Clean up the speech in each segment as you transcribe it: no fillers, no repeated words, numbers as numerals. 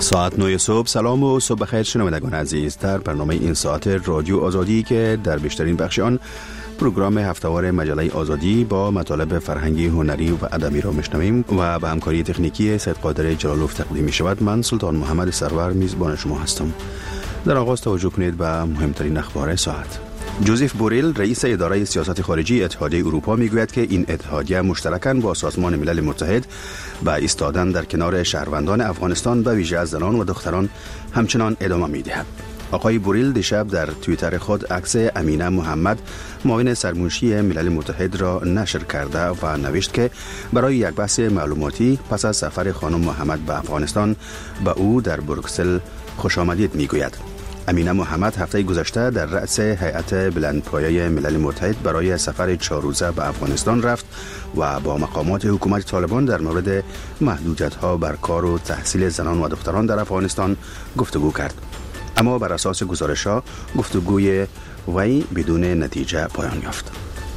ساعت 9 صبح. سلام و صبح بخیر شنوندگان عزیز. در برنامه این ساعت رادیو آزادی که در بیشترین بخش آن پروگرام هفته‌وار مجله آزادی با مطالب فرهنگی، هنری و ادبی را میشنویم و به همکاری تکنیکی سید قادر جلالوف تقدیم می شود. من سلطان محمد سرور میزبان شما هستم. در آغاز توجه کنید به مهمترین اخبار ساعت. جوزف بوریل رئیس اداره سیاست خارجی اتحادیه اروپا میگوید که این اتحادیه مشترکاً با سازمان ملل متحد به ایستادن در کنار شهروندان افغانستان به ویژه از زنان و دختران همچنان ادامه میدهد. آقای بوریل دیشب در توییتر خود عکس امینه محمد معاون سرمنشی ملل متحد را نشر کرده و نوشت که برای یک بحث معلوماتی پس از سفر خانم محمد به افغانستان به او در بروکسل خوش آمدید میگوید. امینه محمد هفته گذشته در رأس هیئت بلندپایه ملل متحد برای سفر 4 روزه به افغانستان رفت و با مقامات حکومت طالبان در مورد محدودیت‌ها بر کار و تحصیل زنان و دختران در افغانستان گفتگو کرد. اما بر اساس گزارش‌ها گفتگوی وی بدون نتیجه پایان یافت.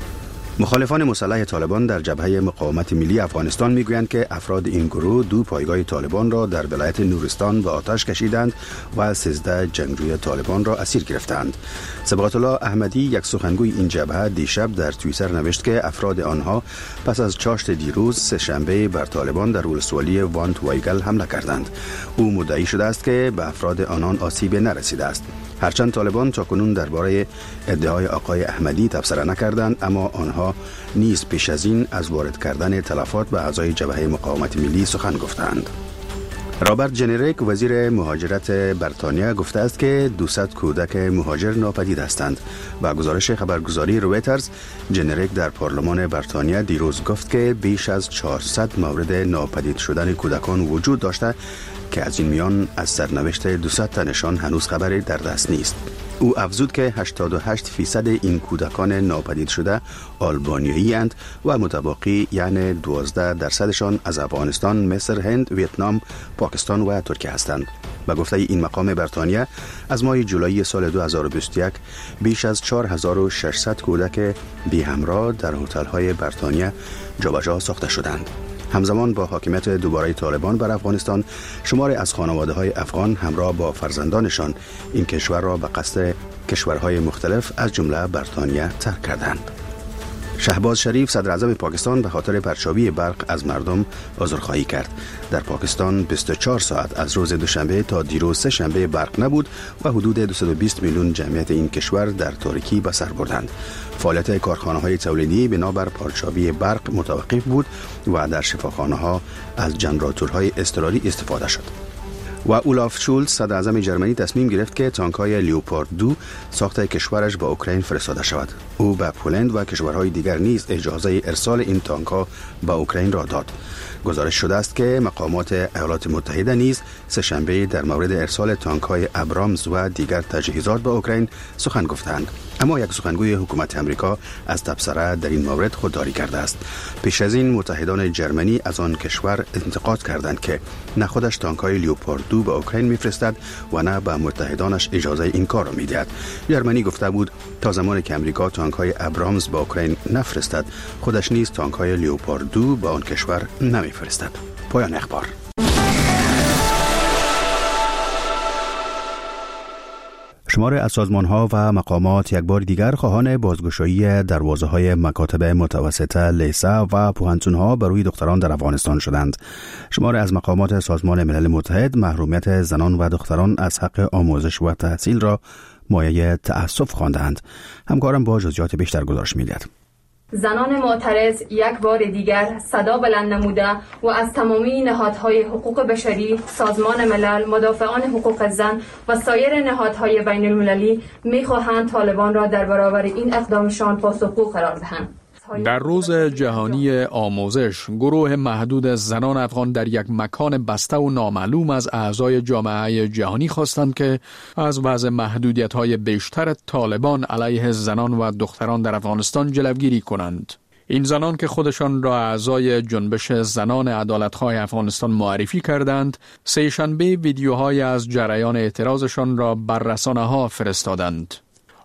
مخالفان مسلح طالبان در جبهه مقاومت ملی افغانستان میگویند که افراد این گروه 2 پایگاه طالبان را در ولایت نورستان به آتش کشیدند و 13 جنگجوی طالبان را اسیر گرفتند. صبغت الله احمدی، یک سخنگوی این جبهه، دیشب در توییتر نوشت که افراد آنها پس از چاشت دیروز سه‌شنبه بر طالبان در ولسوالی وانت وایگل حمله کردند. او مدعی شده است که به افراد آنان آسیب نرسیده است. هرچند طالبان تاکنون درباره ادعای آقای احمدی تبصره نکردند، اما آنها نیز پیش از این از وارد کردن تلفات به اعضای جبهه مقاومت ملی سخن گفتند. رابرت جنریک، وزیر مهاجرت بریتانیا، گفته است که 200 کودک مهاجر ناپدید هستند. با گزارش خبرگزاری رویترز، جنریک در پارلمان بریتانیا دیروز گفت که بیش از 400 مورد ناپدید شدن کودکان وجود داشته که از این میان از سرنوشت 200 تنشان هنوز خبری در دست نیست. او افزود که 88% این کودکان ناپدید شده آلبانیایی اند و متباقی یعنی 12% از افغانستان، مصر، هند، ویتنام، پاکستان و ترکیه هستند. به گفته این مقام بریتانیا، از ماه جولای سال 2021 بیش از 4600 کودک بی همراه در هتل‌های بریتانیا جابجا ساخته شدند. همزمان با حاکمیت دوباره طالبان بر افغانستان، شماری از خانواده‌های افغان همراه با فرزندانشان این کشور را به قصد کشورهای مختلف از جمله بریتانیا ترک کردند. شهباز شریف، صدر اعظم پاکستان، به خاطر پرچاوی برق از مردم عذرخواهی کرد. در پاکستان 24 ساعت از روز دوشنبه تا دیروز سه‌شنبه برق نبود و حدود 220 میلیون جمعیت این کشور در تاریکی به سر بردند. فعالیت کارخانه‌های تولیدی بنابر پرچاوی برق متوقف بود و در شفاخانه‌ها از ژنراتورهای اضطراری استفاده شد. و اولاف شولز، صدر اعظم جرمنی، تصمیم گرفت که تانک‌های لیوپارد 2 ساخت کشورش به اوکراین فرستاده شود. او به پولند و کشورهای دیگر نیز اجازه ارسال این تانک‌ها به اوکراین را داد. گزارش شده است که مقامات ایالات متحده نیز سه‌شنبه در مورد ارسال تانک‌های ابرامز و دیگر تجهیزات به اوکراین سخن گفتند. اما یک سخنگوی حکومت امریکا از تبصره در این مورد خودداری کرده است. پیش از این متحدان جرمنی از آن کشور انتقاد کردند که نه خودش تانک‌های لیوپارد 2 به اوکراین میفرستد و نه به متحدانش اجازه این کار را میدهد. جرمنی گفته بود تا زمانی که امریکا تانک‌های ابرامز به اوکراین نفرستد، خودش نیز تانک‌های لیوپارد 2 به آن کشور نمیفرستد. پایان اخبار. شمار از سازمان‌ها و مقامات یک بار دیگر خواهان بازگشایی دروازه‌های مکاتب متوسطه، لیسه و پوهنتون‌ها برای دختران در افغانستان شدند. شمار از مقامات سازمان ملل متحد محرومیت زنان و دختران از حق آموزش و تحصیل را مایه تأسف خواندند. همکارم با جزئیات بیشتر گزارش می‌دهد. زنان معترض یک بار دیگر صدا بلند نموده و از تمامی نهادهای حقوق بشری، سازمان ملل، مدافعان حقوق زن و سایر نهادهای بین المللی می‌خواهند طالبان را در برابر این اقدامشان پاسخگو قرار دهند. در روز جهانی آموزش، گروه محدود زنان افغان در یک مکان بسته و نامعلوم از اعضای جامعه جهانی خواستند که از وضع محدودیت‌های بیشتر طالبان علیه زنان و دختران در افغانستان جلوگیری کنند. این زنان که خودشان را اعضای جنبش زنان عدالت‌خواه افغانستان معرفی کردند، سه‌شنبه ویدیوهای از جریان اعتراضشان را بر رسانه‌ها فرستادند.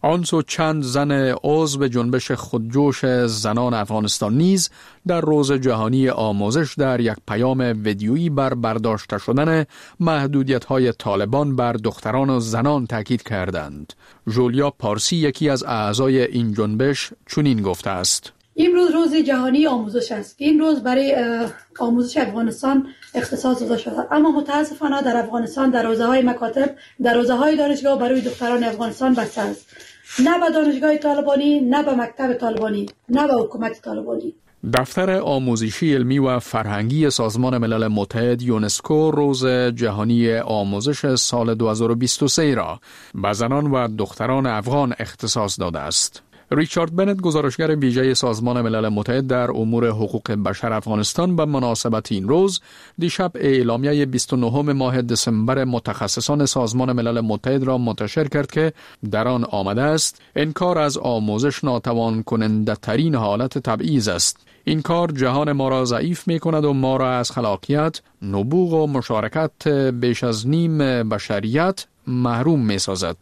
آنسو چند زن عضو جنبش خودجوش زنان افغانستان نیز در روز جهانی آموزش در یک پیام ویدیویی بر برداشته شدن محدودیت‌های طالبان بر دختران و زنان تاکید کردند. جولیا پارسی یکی از اعضای این جنبش چنین گفته است: امروز روز جهانی آموزش است. این روز برای آموزش افغانستان اختصاص داده شده، اما متاسفانه در افغانستان در حوزه‌های مکاتب، در حوزه‌های دانشگاه برای دختران افغانستان بسته است. نه به دانشگاه طالبانی، نه به مکتب طالبانی، نه به حکومت طالبانی. دفتر آموزشی علمی و فرهنگی سازمان ملل متحد یونسکو روز جهانی آموزش سال 2023 را به زنان و دختران افغان اختصاص داده است. ریچارد بنت، گزارشگر ویژه سازمان ملل متحد در امور حقوق بشر افغانستان، به مناسبت این روز دیشب اعلامیه 29 ماه دسامبر متخصصان سازمان ملل متحد را منتشر کرد که در آن آمده است انکار از آموزش ناتوان کننده ترین حالت تبعیض است. این کار جهان ما را ضعیف می کند و ما را از خلاقیت، نبوغ و مشارکت بیش از نیم بشریت محروم می سازد.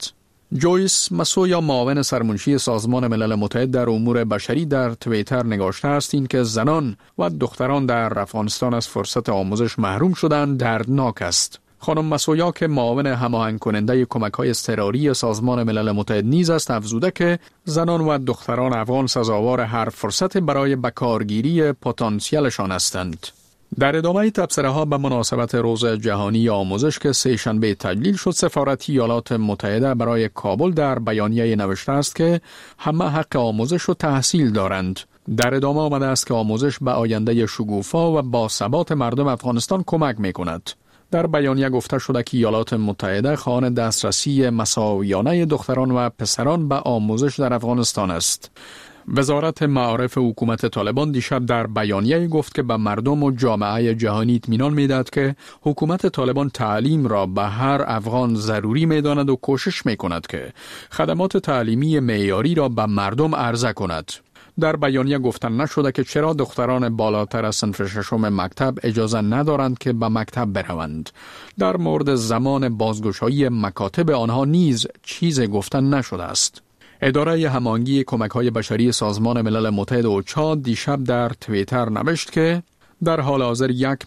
جویس مسویا، معاون سرمنشی سازمان ملل متحد در امور بشری، در توییتر نگاشته است این که زنان و دختران در افغانستان از فرصت آموزش محروم شدن دردناک است. خانم مسویا که معاون هماهنگ کننده کمک‌های اضطراری سازمان ملل متحد نیز است، افزوده که زنان و دختران افغان سزاوار هر فرصت برای بکارگیری پتانسیلشان هستند. در ادامه تبصره‌ها به مناسبت روز جهانی آموزش که سه‌شنبه تجلیل شد، سفارت ایالات متحده برای کابل در بیانیه نوشته است که همه حق آموزش و تحصیل دارند. در ادامه آمده است که آموزش به آینده شگوفا و باثبات مردم افغانستان کمک می‌کند. در بیانیه گفته شده که ایالات متحده خواهان دسترسی مساویانه دختران و پسران به آموزش در افغانستان است. وزارت معارف حکومت طالبان دیشب در بیانیه گفت که به مردم و جامعه جهانی اطمینان می‌دهد که حکومت طالبان تعلیم را به هر افغان ضروری می‌داند و کوشش می‌کند که خدمات تعلیمی معیاری را به مردم عرضه کند. در بیانیه گفتن نشده که چرا دختران بالاتر از صنف ششم مکتب اجازه ندارند که به مکتب بروند. در مورد زمان بازگشایی مکاتب آنها نیز چیز گفتن نشده است. اداره هماهنگی کمک‌های بشری سازمان ملل متحد اوچا دیشب در توییتر نوشت که در حال حاضر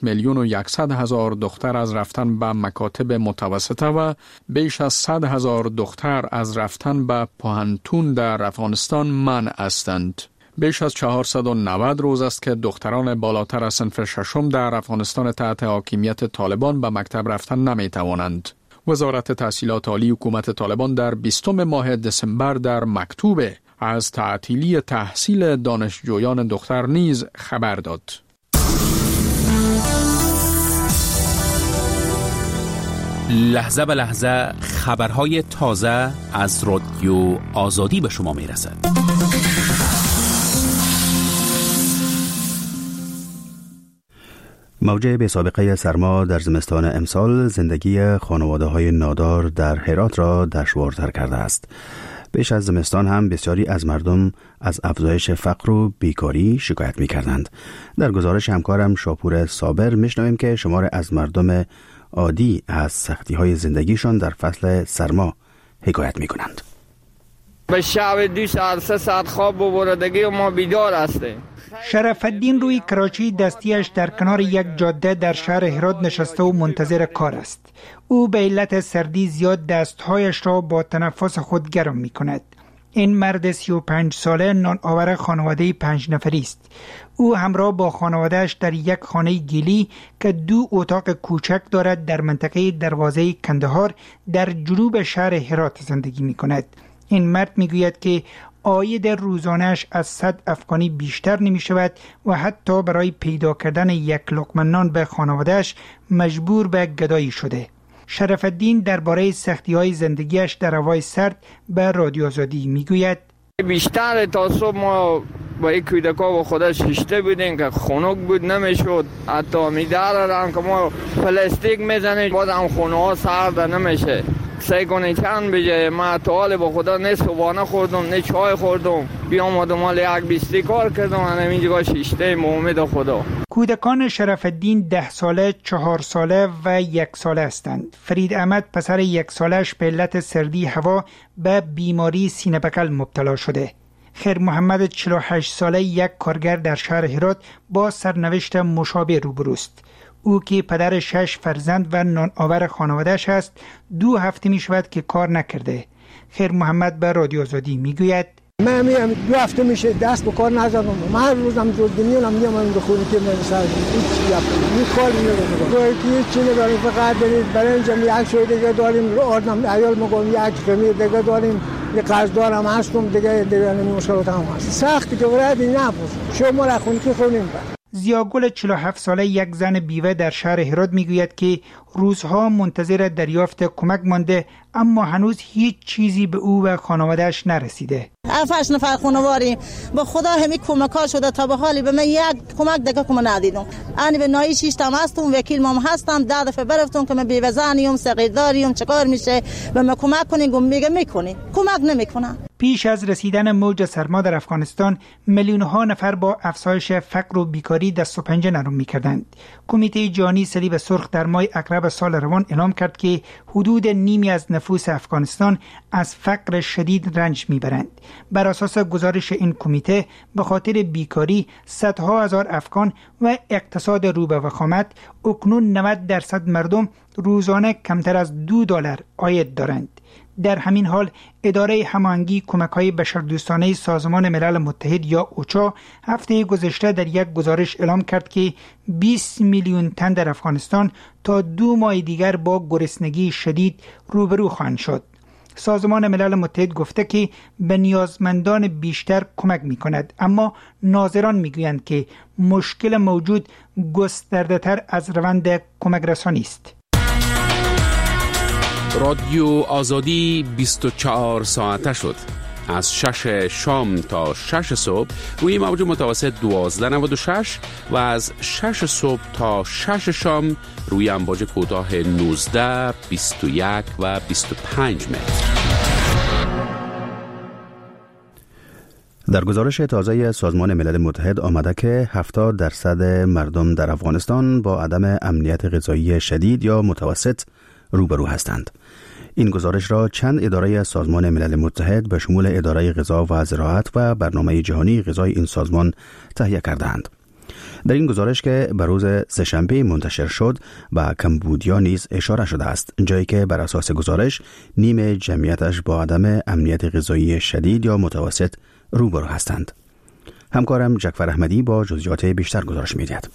1,100,000 دختر از رفتن به مکاتب متوسطه و بیش از 100,000 دختر از رفتن به پوهنتون در افغانستان منع هستند. بیش از 490 روز است که دختران بالاتر از صنف ششم در افغانستان تحت حاکمیت طالبان به مکتب رفتن نمی توانند. وزارت تحصیلات عالی حکومت طالبان در 20 ماه دسامبر در مکتوب از تعطیلی تحصیل دانشجویان دختر نیز خبر داد. لحظه به لحظه خبرهای تازه از رادیو آزادی به شما می رسد. موجه بی سابقه سرما در زمستان امسال زندگی خانواده‌های نادار در هرات را دشوارتر کرده است. بیش از زمستان هم بسیاری از مردم از افزایش فقر و بیکاری شکایت می‌کردند. در گزارش همکارم شاپور صابر می‌شنویم که شمار از مردم عادی از سختی‌های زندگیشان در فصل سرما حکایت می‌کنند. به شب 2 ساعت 3 ساعت خواب و بردگی و ما بیدار هستیم. شرف الدین روی کراچی دستیش در کنار یک جاده در شهر هرات نشسته و منتظر کار است. او به علت سردی زیاد دستهایش را با تنفس خود گرم می کند. این مرد 35 ساله نان آور خانواده 5 نفری است. او همراه با خانوادهش در یک خانه گیلی که 2 اتاق کوچک دارد در منطقه دروازه کندهار در جنوب شهر هرات زندگی می کند. این مرد می گوید که عاید روزانه‌اش از 100 افغانی بیشتر نمی شود و حتی برای پیدا کردن یک لقمه نان به خانواده‌اش مجبور به گدایی شده. شرف الدین درباره سختی‌های زندگیش در هوای سرد به رادیو آزادی می گوید بیشتر تا صبح ما با یک کودکا و خودش ششته بودیم که خنک بود نمیشد. حتی میدار هم که ما پلاستیک میزنیم باز هم خونه ها سرد نمیشه. سعی کنه چند بجه. ما تا حال با خدا نه صبحانه خوردم نه چای خوردم، بیام مال یک بیستی کار کردم. من اینجا شیشته امید خدا. کودکان شرف الدین 10 ساله، 4 ساله و 1 ساله هستند. فرید احمد پسر 1 سالش به علت سردی هوا به بیماری سینه بکل مبتلا شده. خیر محمد 48 ساله یک کارگر در شهر هرات با سرنوشت مشابه روبروست. او که پدر 6 فرزند و نانآور خانواده‌اش است 2 هفته می شود که کار نکرده. خیر محمد به رادیو آزادی می گوید من 2 هفته میشه دست به کار نزدم. من هر روزم دو میونم میام به خونه که من سر این کار میکنم. هیچ چیزی نداریم، فقط برید برای اینجا یک شوی دیگه داریم. آدم عیال مگم یک خمیر دیگه داریم، یه قرض دارم هستم دیگه مشکلات هم هست. سختی که ورد نپوس شما را خونی که خونیم. زیاگل 47 ساله یک زن بیوه در شهر هرات میگوید که روزها منتظر دریافت کمک مانده، اما هنوز هیچ چیزی به او و خانواده‌اش نرسیده. 7 نفر خانواریم، به خدا همین کمک‌ها شده تا به حالی به من یک کمک دیگه کم ندیدم. انا به نایی شیشتم هستم، وکیل مام هستم، 10 دفعه برفتم که من بیوه زنیم، صغیرداریم، چیکار میشه به من کمک کنین؟ گم میگه میکنی، کمک نمیکنه. پیش از رسیدن موج سرما در افغانستان، میلیون‌ها نفر با افزایش فقر و بیکاری دست و پنجه نرم می‌کردند. کمیته جهانی صلیب سرخ در ماه اکرب سال روان اعلام کرد که حدود نیمی از نفوس افغانستان از فقر شدید رنج می‌برند. بر اساس گزارش این کمیته، به خاطر بیکاری صدها هزار افغان و اقتصاد رو به وخامت، اکنون 90% مردم روزانه کمتر از $2 عاید دارند. در همین حال اداره هماهنگی کمک‌های بشردوستانه سازمان ملل متحد یا اوچا هفته گذشته در یک گزارش اعلام کرد که 20 میلیون تن در افغانستان تا 2 ماه دیگر با گرسنگی شدید روبرو خواهند شد. سازمان ملل متحد گفته که به نیازمندان بیشتر کمک می‌کند، اما ناظران می‌گویند که مشکل موجود گسترده‌تر از روند کمک رسانی است. رادیو آزادی 24 ساعته شد. از 6 شام تا 6 صبح روی موج متوسط 1296 و از 6 صبح تا 6 شام روی امواج کوتاه 19، 21 و 25 متر. در گزارش تازه سازمان ملل متحد آمده که 70% مردم در افغانستان با عدم امنیت غذایی شدید یا متوسط روبرو هستند. این گزارش را چند اداره سازمان ملل متحد به شمول اداره غذا و زراعت و برنامه جهانی غذای این سازمان تهیه کردند. در این گزارش که به روز سه‌شنبه منتشر شد به کمبودیا نیز اشاره شده است، جایی که بر اساس گزارش نیم جمعیتش با عدم امنیت غذایی شدید یا متوسط روبرو هستند. همکارم جعفر احمدی با جزئیات بیشتر گزارش می‌دهد.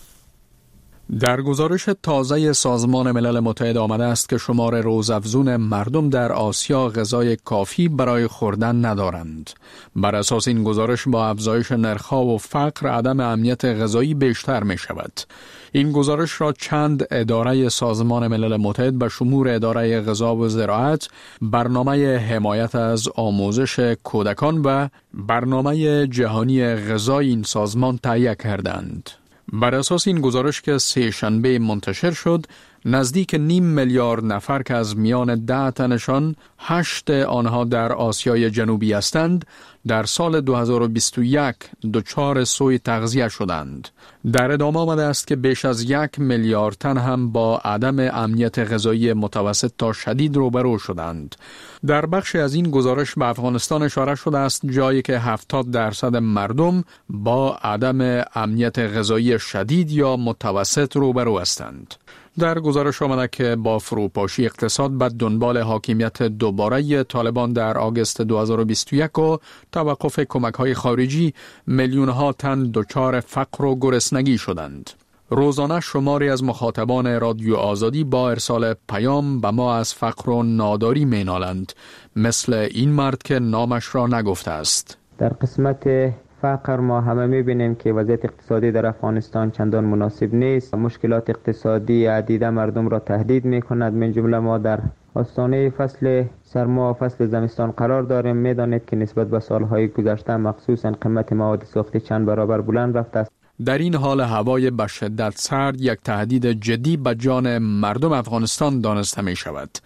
در گزارش تازه سازمان ملل متحد آمده است که شمار روزافزون مردم در آسیا غذای کافی برای خوردن ندارند. بر اساس این گزارش با افزایش نرخ‌ها و فقر عدم امنیت غذایی بیشتر می شود. این گزارش را چند اداره سازمان ملل متحد به شمول اداره غذا و زراعت، برنامه حمایت از آموزش کودکان و برنامه جهانی غذای این سازمان تهیه کردند. بر اساس این گزارش که سه‌شنبه منتشر شد، نزدیک 500 میلیون نفر که از میان 10 تنشان 8 آنها در آسیای جنوبی هستند، در سال 2021 دچار سوء تغذیه شدند. در ادامه آمده است که بیش از 1 میلیارد تن هم با عدم امنیت غذایی متوسط تا شدید روبرو شدند. در بخش از این گزارش به افغانستان اشاره شده است، جایی که 70% مردم با عدم امنیت غذایی شدید یا متوسط روبرو هستند. در گزارش آمده که با فروپاشی اقتصاد به دنبال حاکمیت دوباره طالبان در آگوست 2021 و توقف کمک‌های خارجی، میلیون‌ها تن دچار فقر و گرسنگی شدند. روزانه شماری از مخاطبان رادیو آزادی با ارسال پیام به ما از فقر و ناداری مینالند، مثل این مرد که نامش را نگفته است. در قسمت فقر ما همه می‌بینیم که وضعیت اقتصادی در افغانستان چندان مناسب نیست. مشکلات اقتصادی عدیده مردم را تهدید می‌کند. من جمله ما در آستانه فصل سرما و فصل زمستان قرار داریم. می‌دانید که نسبت به سال‌های گذشته مخصوصاً قیمت مواد سوختی چند برابر بلند رفته است. در این حال هوای به شدت سرد یک تهدید جدی به جان مردم افغانستان دانسته می شود.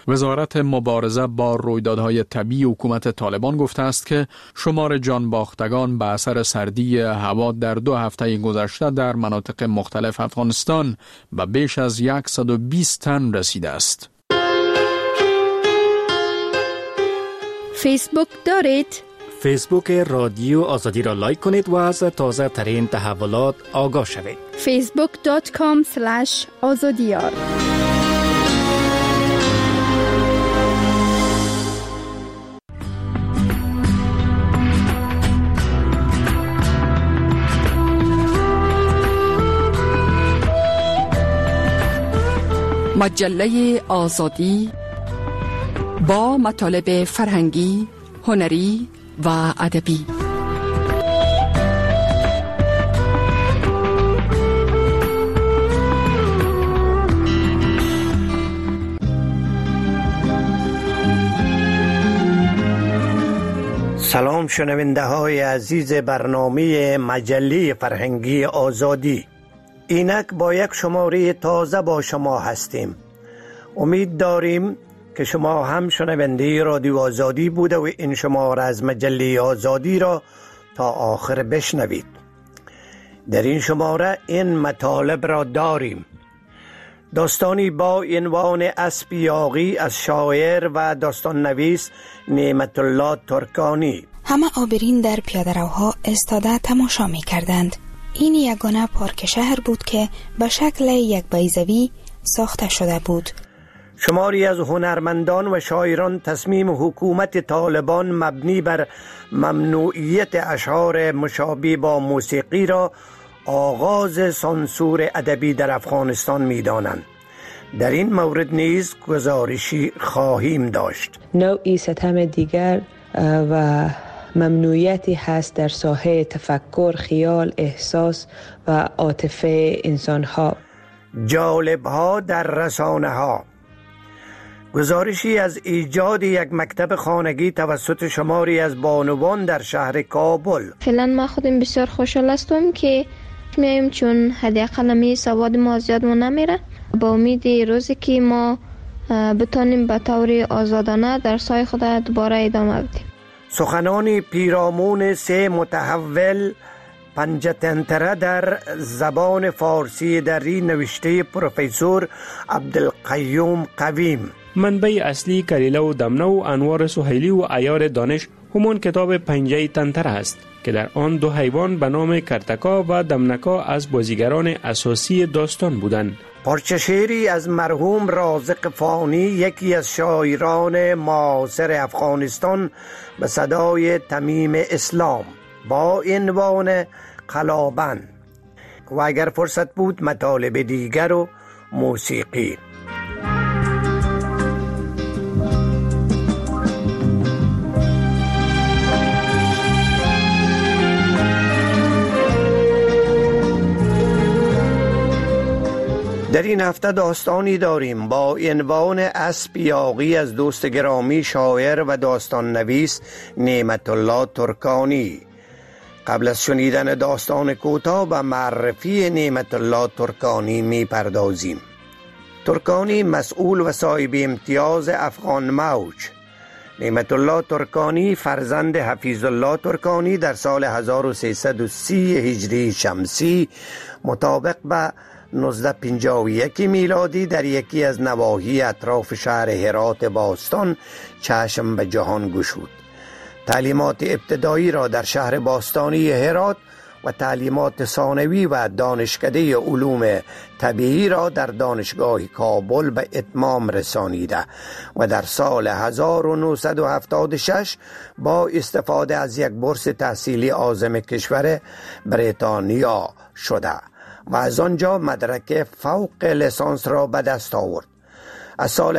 وزارت مبارزه با رویدادهای طبیعی حکومت طالبان گفته است که شمار جان باختگان به اثر سردی هوا در 2 هفته گذشته در مناطق مختلف افغانستان به بیش از 120 تن رسیده است. فیسبوک دارید؟ فیسبوک رادیو آزادی را لایک کنید و از تازه ترین تحولات آگاه شوید. facebook.com/azadiyar مجله آزادی با مطالب فرهنگی، هنری و ادبی. سلام شنونده های عزیز برنامه مجله فرهنگی آزادی. اینک با یک شماره تازه با شما هستیم. امید داریم که شما هم شنونده رادیو آزادی بوده و این شماره از مجله آزادی را تا آخر بشنوید. در این شماره این مطالب را داریم: داستانی با عنوان اسب یاغی از شاعر و داستان نویس نعمت الله ترکانی. همه عابرین در پیاده‌روها ایستاده تماشا می کردند. این یگانه پارک شهر بود که به شکل یک بیضوی ساخته شده بود. شماری از هنرمندان و شاعران تصمیم حکومت طالبان مبنی بر ممنوعیت اشعار مشابه با موسیقی را آغاز سانسور ادبی در افغانستان می دانند. در این مورد نیز گزارشی خواهیم داشت. نوعی ستم دیگر و ممنوعیتی هست در ساحه تفکر، خیال، احساس و عاطفه انسان‌ها. جالب‌ها در رسانه‌ها. گزارشی از ایجاد یک مکتب خانگی توسط شماری از بانوان در شهر کابل. فعلا ما خودم بسیار خوشحال هستم که میایم، چون حداقل سواد ما زیاد نمیره. با امید روزی که ما بتونیم به طور آزادانه درس‌های خود دوباره ادامه بدیم. سخنان پیرامون 3 متحول پنجتنتره در زبان فارسی دری نوشته پروفسور عبدالقیوم قویم. منبع اصلی کلیله و دمنه و انوار سهیلی و عیار دانش همون کتاب پنجه تنتره است که در آن 2 حیوان به نام کرتکا و دمنکا از بازیگران اساسی داستان بودند. پارچه شعری از مرحوم رازق فانی، یکی از شاعران معاصر افغانستان، به صدای تمیم اسلام با عنوان قلابن، و اگر فرصت بود مطالب دیگر و موسیقی. در این هفته داستانی داریم با عنوان اسب یاغی از دوست گرامی شاعر و داستان نویس نعمت الله ترکانی. قبل از شنیدن داستان کوتاه به معرفی نعمت الله ترکانی می پردازیم. ترکانی مسئول و صاحب امتیاز افغان موج. نعمت الله ترکانی فرزند حفیظ الله ترکانی در سال 1330 هجری شمسی مطابق به 1951 میلادی در یکی از نواحی اطراف شهر هرات باستان چشم به جهان گشود. تعلیمات ابتدایی را در شهر باستانی هرات و تعلیمات ثانوی و دانشکده علوم طبیعی را در دانشگاه کابل به اتمام رسانیده و در سال 1976 با استفاده از یک بورس تحصیلی عازم کشور بریتانیا شده و از آنجا مدرک فوق لیسانس را به دست آورد. از سال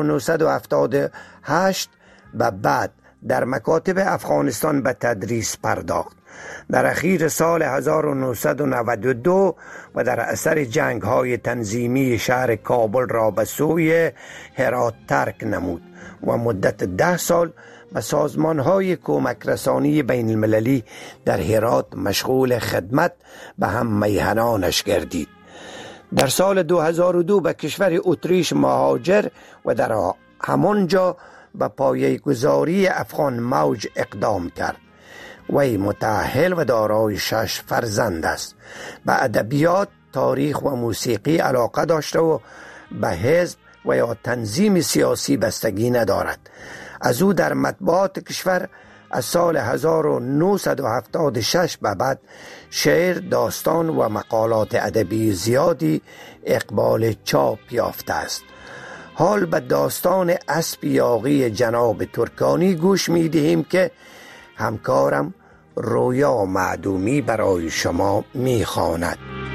1978 به بعد در مکاتب افغانستان به تدریس پرداخت. در اخیر سال 1992 و در اثر جنگ‌های تنظیمی شهر کابل را به سوی هرات ترک نمود و مدت 10 سال به سازمان‌های کمک رسانی بین المللی در هرات مشغول خدمت به هم میهنانش گردید. در سال 2002 به کشور اتریش مهاجر و در همانجا به پایه‌گذاری افغان موج اقدام کرد. وی متأهل و دارای 6 فرزند است. به ادبیات، تاریخ و موسیقی علاقه داشته و به حزب و یا تنظیم سیاسی بستگی ندارد. از او در مطبوعات کشور از سال 1976 به بعد شعر، داستان و مقالات ادبی زیادی اقبال چاپ یافته است. حال به داستان اسب یاغی جناب ترکانی گوش می دهیم که همکارم رویا معدومی برای شما می خواند.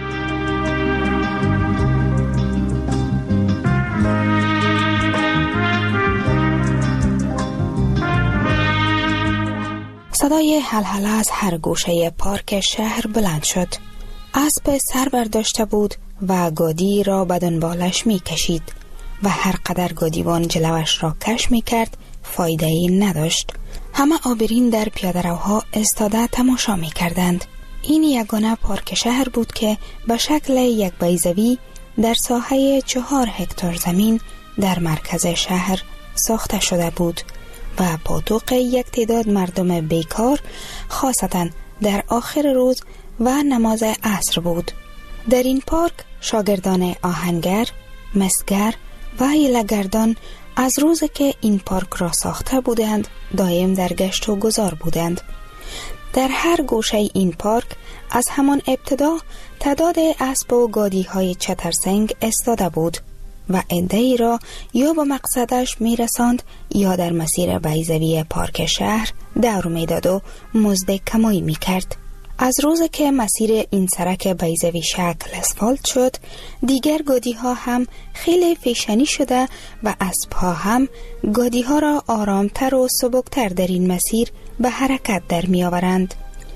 صدای هلهله از هر گوشه پارک شهر بلند شد. اسب سر برداشته بود و گادی را به دنبالش می کشید و هر قدر گادیوان جلوش را کش می کرد فایده ای نداشت. همه آبرین در پیاده‌روها ایستاده تماشا می کردند. این یگانه پارک شهر بود که به شکل یک بیضوی در ساحه 4 هکتار زمین در مرکز شهر ساخته شده بود و پاتوق یک تعداد مردم بیکار، خاصتا در آخر روز و نماز عصر بود. در این پارک شاگردان آهنگر، مسگر و حیله‌گردان از روز که این پارک را ساخته بودند دائم در گشت و گذار بودند. در هر گوشه این پارک از همان ابتدا تعداد اسب و گادی های چترسنگ استاده بود و عده‌ای را یا به مقصدش میرساند یا در مسیر بیضوی پارک شهر دور میداد و مزد کمایی میکرد. از روز که مسیر این سرک بیضوی شکل اسفالت شد، دیگر گادی ها هم خیلی فیشنی شده و اسب ها هم گادی ها را آرامتر و سبکتر در این مسیر به حرکت در می آورند.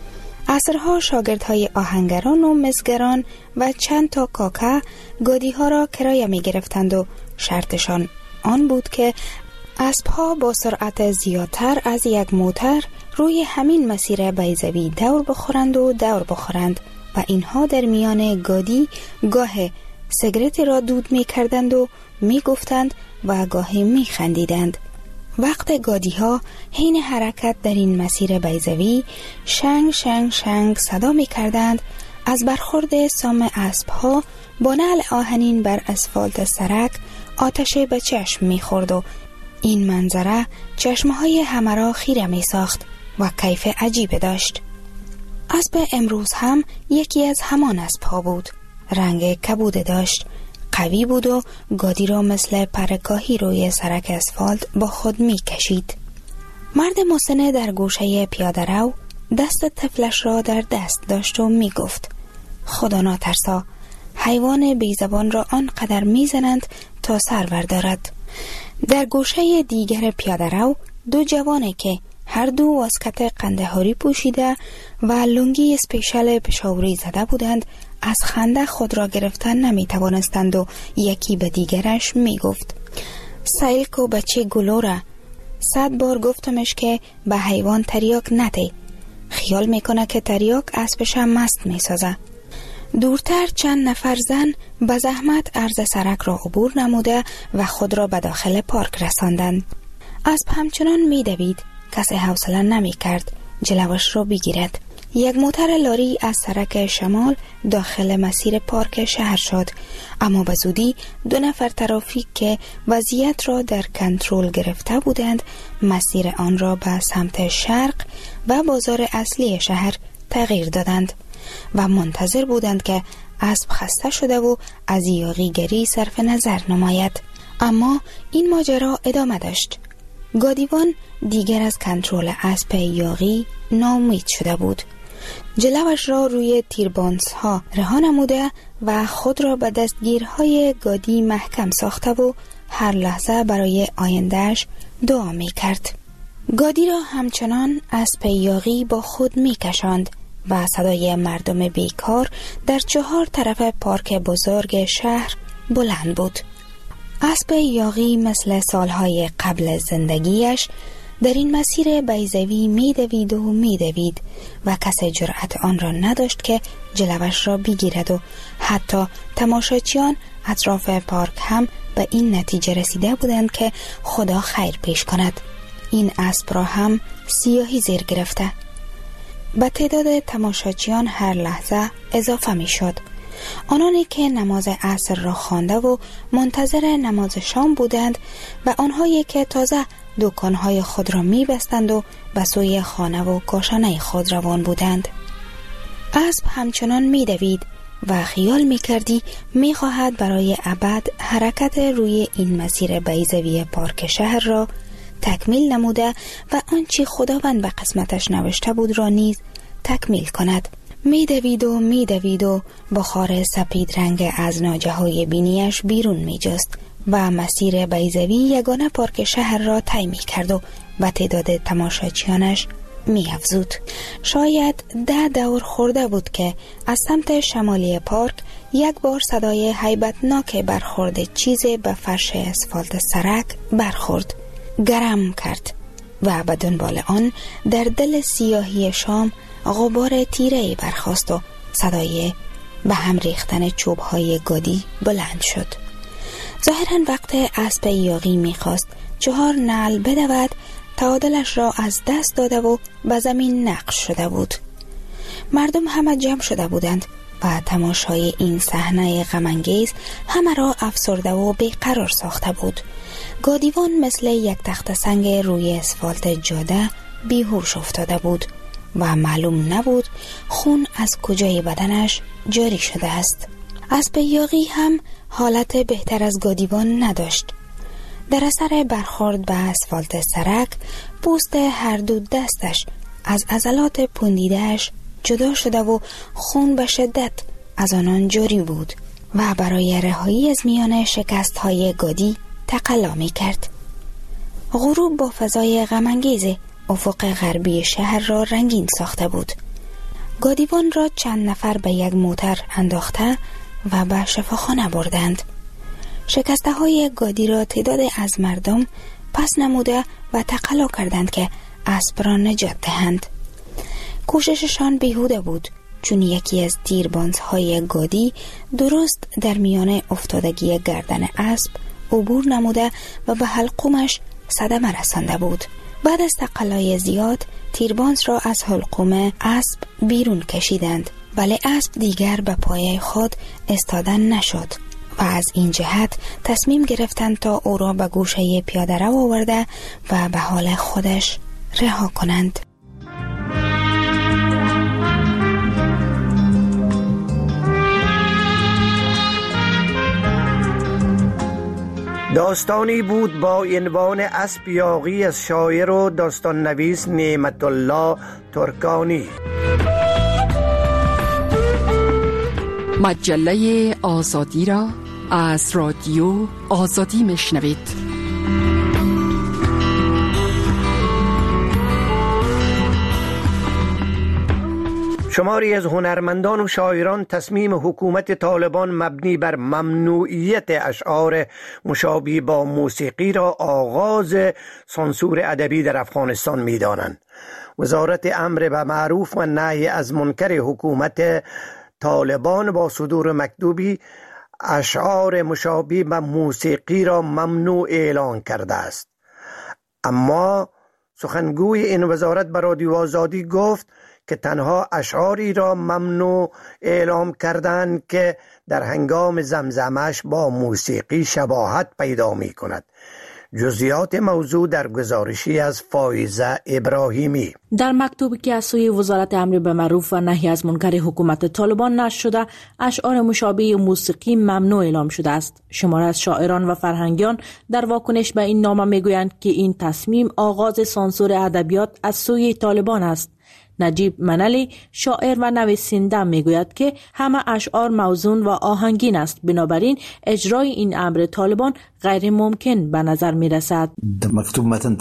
عصرها شاگردهای آهنگران و مسگران و چند تا کاکا گادی ها را کرایه می گرفتند و شرطشان آن بود که اسب ها با سرعت زیادتر از یک موتر روی همین مسیر بیضوی دور بخورند و اینها در میان گادی گاه سیگرت را دود می کردند و می گفتند و گاهی می خندیدند. وقت گادی ها حین حرکت در این مسیر بیضوی شنگ شنگ شنگ صدا می کردند. از برخورد سام اسب ها با نعل آهنین بر اسفالت سرک آتش به چشم می خورد و این منظره چشمهای همه را خیره می ساخت و کیف عجیب داشت. اسب امروز هم یکی از همان اسب ها بود. رنگ کبود داشت، قوی بود و گادی را مثل پرکاهی روی سرک اسفالت با خود می کشید. مرد مسن در گوشه پیاده رو دست طفلش را در دست داشت و می گفت خدا ناترسا، حیوان بیزبان را آنقدر می زنند تا سر بردارد. در گوشه دیگر پیاده رو 2 جوانه که هر دو واسکت قندهاری پوشیده و لنگی اسپیشال پشاوری زده بودند از خنده خود را گرفتن نمی توانستند و یکی به دیگرش می گفت سیل کو بچه گلوره، 100 بار گفتمش که به حیوان تریاک نده، خیال میکنه که تریاک اسبش هم مست می سازه. دورتر چند نفر زن به زحمت عرض سرک را عبور نموده و خود را به داخل پارک رساندند. اسب همچنان می دوید، کسی حوصله نمی کرد جلوش را بگیرد. یک موتر لاری از سرک شمال داخل مسیر پارک شهر شد، اما به زودی 2 نفر ترافیک که وضعیت را در کنترل گرفته بودند مسیر آن را به سمت شرق و بازار اصلی شهر تغییر دادند و منتظر بودند که اسب خسته شده و از یاغیگری صرف نظر نماید. اما این ماجرا ادامه داشت. گادیوان دیگر از کنترل اسب یاغی ناامید شده بود. جلوش را روی تیربانس ها رها نموده و خود را به دستگیرهای گادی محکم ساخته و هر لحظه برای آیندهش دعا می کرد. گادی را همچنان اسب یاغی با خود می کشاند و صدای مردم بیکار در 4 طرف پارک بزرگ شهر بلند بود. اسب یاغی مثل سالهای قبل زندگیش در این مسیر بیضوی میدوید و کسی جرأت آن را نداشت که جلوش را بگیرد و حتی تماشاچیان اطراف پارک هم به این نتیجه رسیده بودند که خدا خیر پیش کند. این اسب را هم سیاهی زیر گرفته. به تعداد تماشاچیان هر لحظه اضافه می شد. آنانی که نماز عصر را خوانده و منتظر نماز شام بودند و آنهایی که تازه دکانهای خود را می بستند و به سوی خانه و کاشانه خود روان بودند. اسب همچنان می دوید و خیال می کردی می خواهد برای ابد حرکت روی این مسیر بیضوی پارک شهر را تکمیل نموده و آنچه خداوند به قسمتش نوشته بود را نیز تکمیل کند. می دوید و بخار سپید رنگ از ناجه های بینیش بیرون می جست و مسیر بیضوی یگانه پارک شهر را طی می کرد و به تعداد تماشاچیانش می افزود. شاید 10 دور خورده بود که از سمت شمالی پارک یک بار صدای هیبتناک برخورد چیزی به فرش اسفالت سرک برخورد، گرم کرد و به دنبال آن در دل سیاهی شام غبار تیره برخاست و صدای به هم ریختن چوب‌های گودی بلند شد. ظاهراً وقت اسب یاغی می‌خواست 4 نعل بدود، تعادلش را از دست داده و به زمین نقش شده بود. مردم همه جمع شده بودند و تماشای این صحنه غم‌انگیز همه را افسرده و بیقرار ساخته بود. گادیوان مثل یک تخت سنگ روی اسفالت جاده بیهوش افتاده بود و معلوم نبود خون از کجای بدنش جاری شده است. اسب یاغی هم حالت بهتر از گادیوان نداشت. در اثر برخورد به اسفالت سرک پوست هر دو دستش از عضلات پوندیده‌اش جدا شده و خون به شدت از آنان جاری بود و برای رهایی از میان شکست‌های گودی تقلا می کرد. غروب با فضای غم‌انگیز افق غربی شهر را رنگین ساخته بود. گادیوان را چند نفر به یک موتر انداخته و به شفاخانه بردند. شکسته های گادی را تعداد از مردم پس نموده و تقلا کردند که اسب را نجات دهند. کوشششان بیهوده بود، چون یکی از تیربانزهای گادی درست در میان افتادگی گردن اسب عبور نموده و به حلقومش صدمه رسانده بود. بعد از تقلای زیاد تیربانز را از حلقوم اسب بیرون کشیدند، ولی اسب دیگر به پای خود استادن نشد و از این جهت تصمیم گرفتند تا او را به گوشه پیاده رو آورده و به حال خودش رها کنند. داستانی بود با عنوان اسب یاغی از شاعر و داستان نویس نعمت الله ترکانی. مجله آزادی را از رادیو آزادی میشنوید. شماری از هنرمندان و شاعران تصمیم حکومت طالبان مبنی بر ممنوعیت اشعار مشابه با موسیقی را آغاز سانسور ادبی در افغانستان می دانند. وزارت امر به معروف و نهی از منکر حکومت طالبان با صدور مکتوبی اشعار مشابه به موسیقی را ممنوع اعلان کرده است. اما سخنگوی این وزارت به رادیو آزادی گفت که تنها اشعاری را ممنوع اعلام کردند که در هنگام زمزمش با موسیقی شباهت پیدا می کند. جزئیات موضوع در گزارشی از فائزه ابراهیمی. در مکتوبی که از سوی وزارت امر به معروف و نهی از منکر حکومت طالبان نشر شده، اشعار مشابه موسیقی ممنوع اعلام شده است. شماره از شاعران و فرهنگیان در واکنش به این نامه میگویند که این تصمیم آغاز سانسور ادبیات از سوی طالبان است. نجیب منلی شاعر و نویسنده میگوید که همه اشعار موزون و آهنگین است، بنابراین اجرای این امر طالبان غیر ممکن به نظر می رسد. مکتوب متن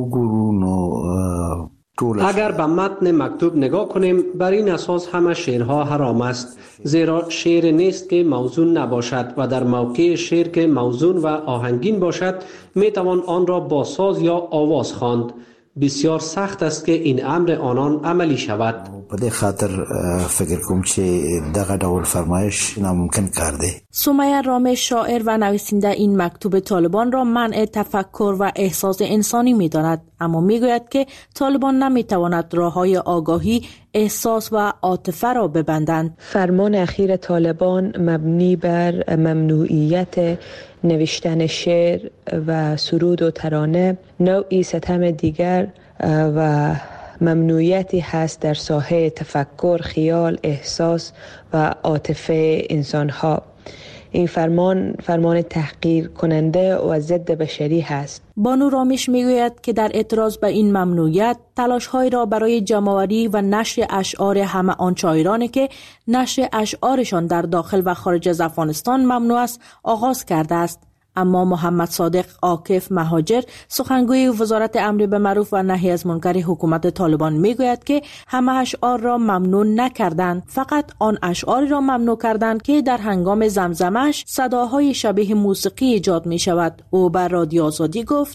اگر به متن مکتوب نگاه کنیم، بر این اساس همه شعرها حرام است، زیرا شعر نیست که موزون نباشد و در موقع شعر که موزون و آهنگین باشد می توان آن را با ساز یا آواز خواند. بسیار سخت است که این امر آنان عملی شود. په دې خاطر فکر کوم چې دغه ډول فرمایش ناممکن کار دی. سمیه رامش شاعر و نویسنده این مکتوب طالبان را منع تفکر و احساس انسانی می‌داند، اما می‌گوید که طالبان نمی‌تواند راه‌های آگاهی، احساس و عاطفه را ببندند. فرمان اخیر طالبان مبنی بر ممنوعیت نوشتن شعر و سرود و ترانه نوعی ستم دیگر و ممنوعیتی هست در ساحه تفکر، خیال، احساس و عاطفه انسان‌ها. این فرمان تحقیر کننده و ضد بشری هست. بانو رامیش میگوید که در اعتراض به این ممنوعیت تلاش‌های را برای جمع‌آوری و نشر اشعار همه آن شاعرانی که نشر اشعارشان در داخل و خارج از افغانستان ممنوع است آغاز کرده است. اما محمد صادق عاکف مهاجر، سخنگوی وزارت امر بالمعروف و نهی از منکر حکومت طالبان میگوید که همه اشعار را ممنوع نکردند، فقط آن اشعار را ممنوع کردند که در هنگام زمزمش صداهای شبیه موسیقی ایجاد می شود. او بر رادیو آزادی گفت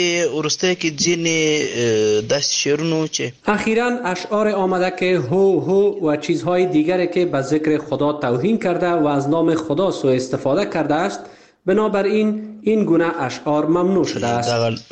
اخیراً اشعار آمده که هو هو و چیزهای دیگری که به ذکر خدا توهین کرده و از نام خدا سوء استفاده کرده است، بنابراین این گونه اشعار ممنوع شده است.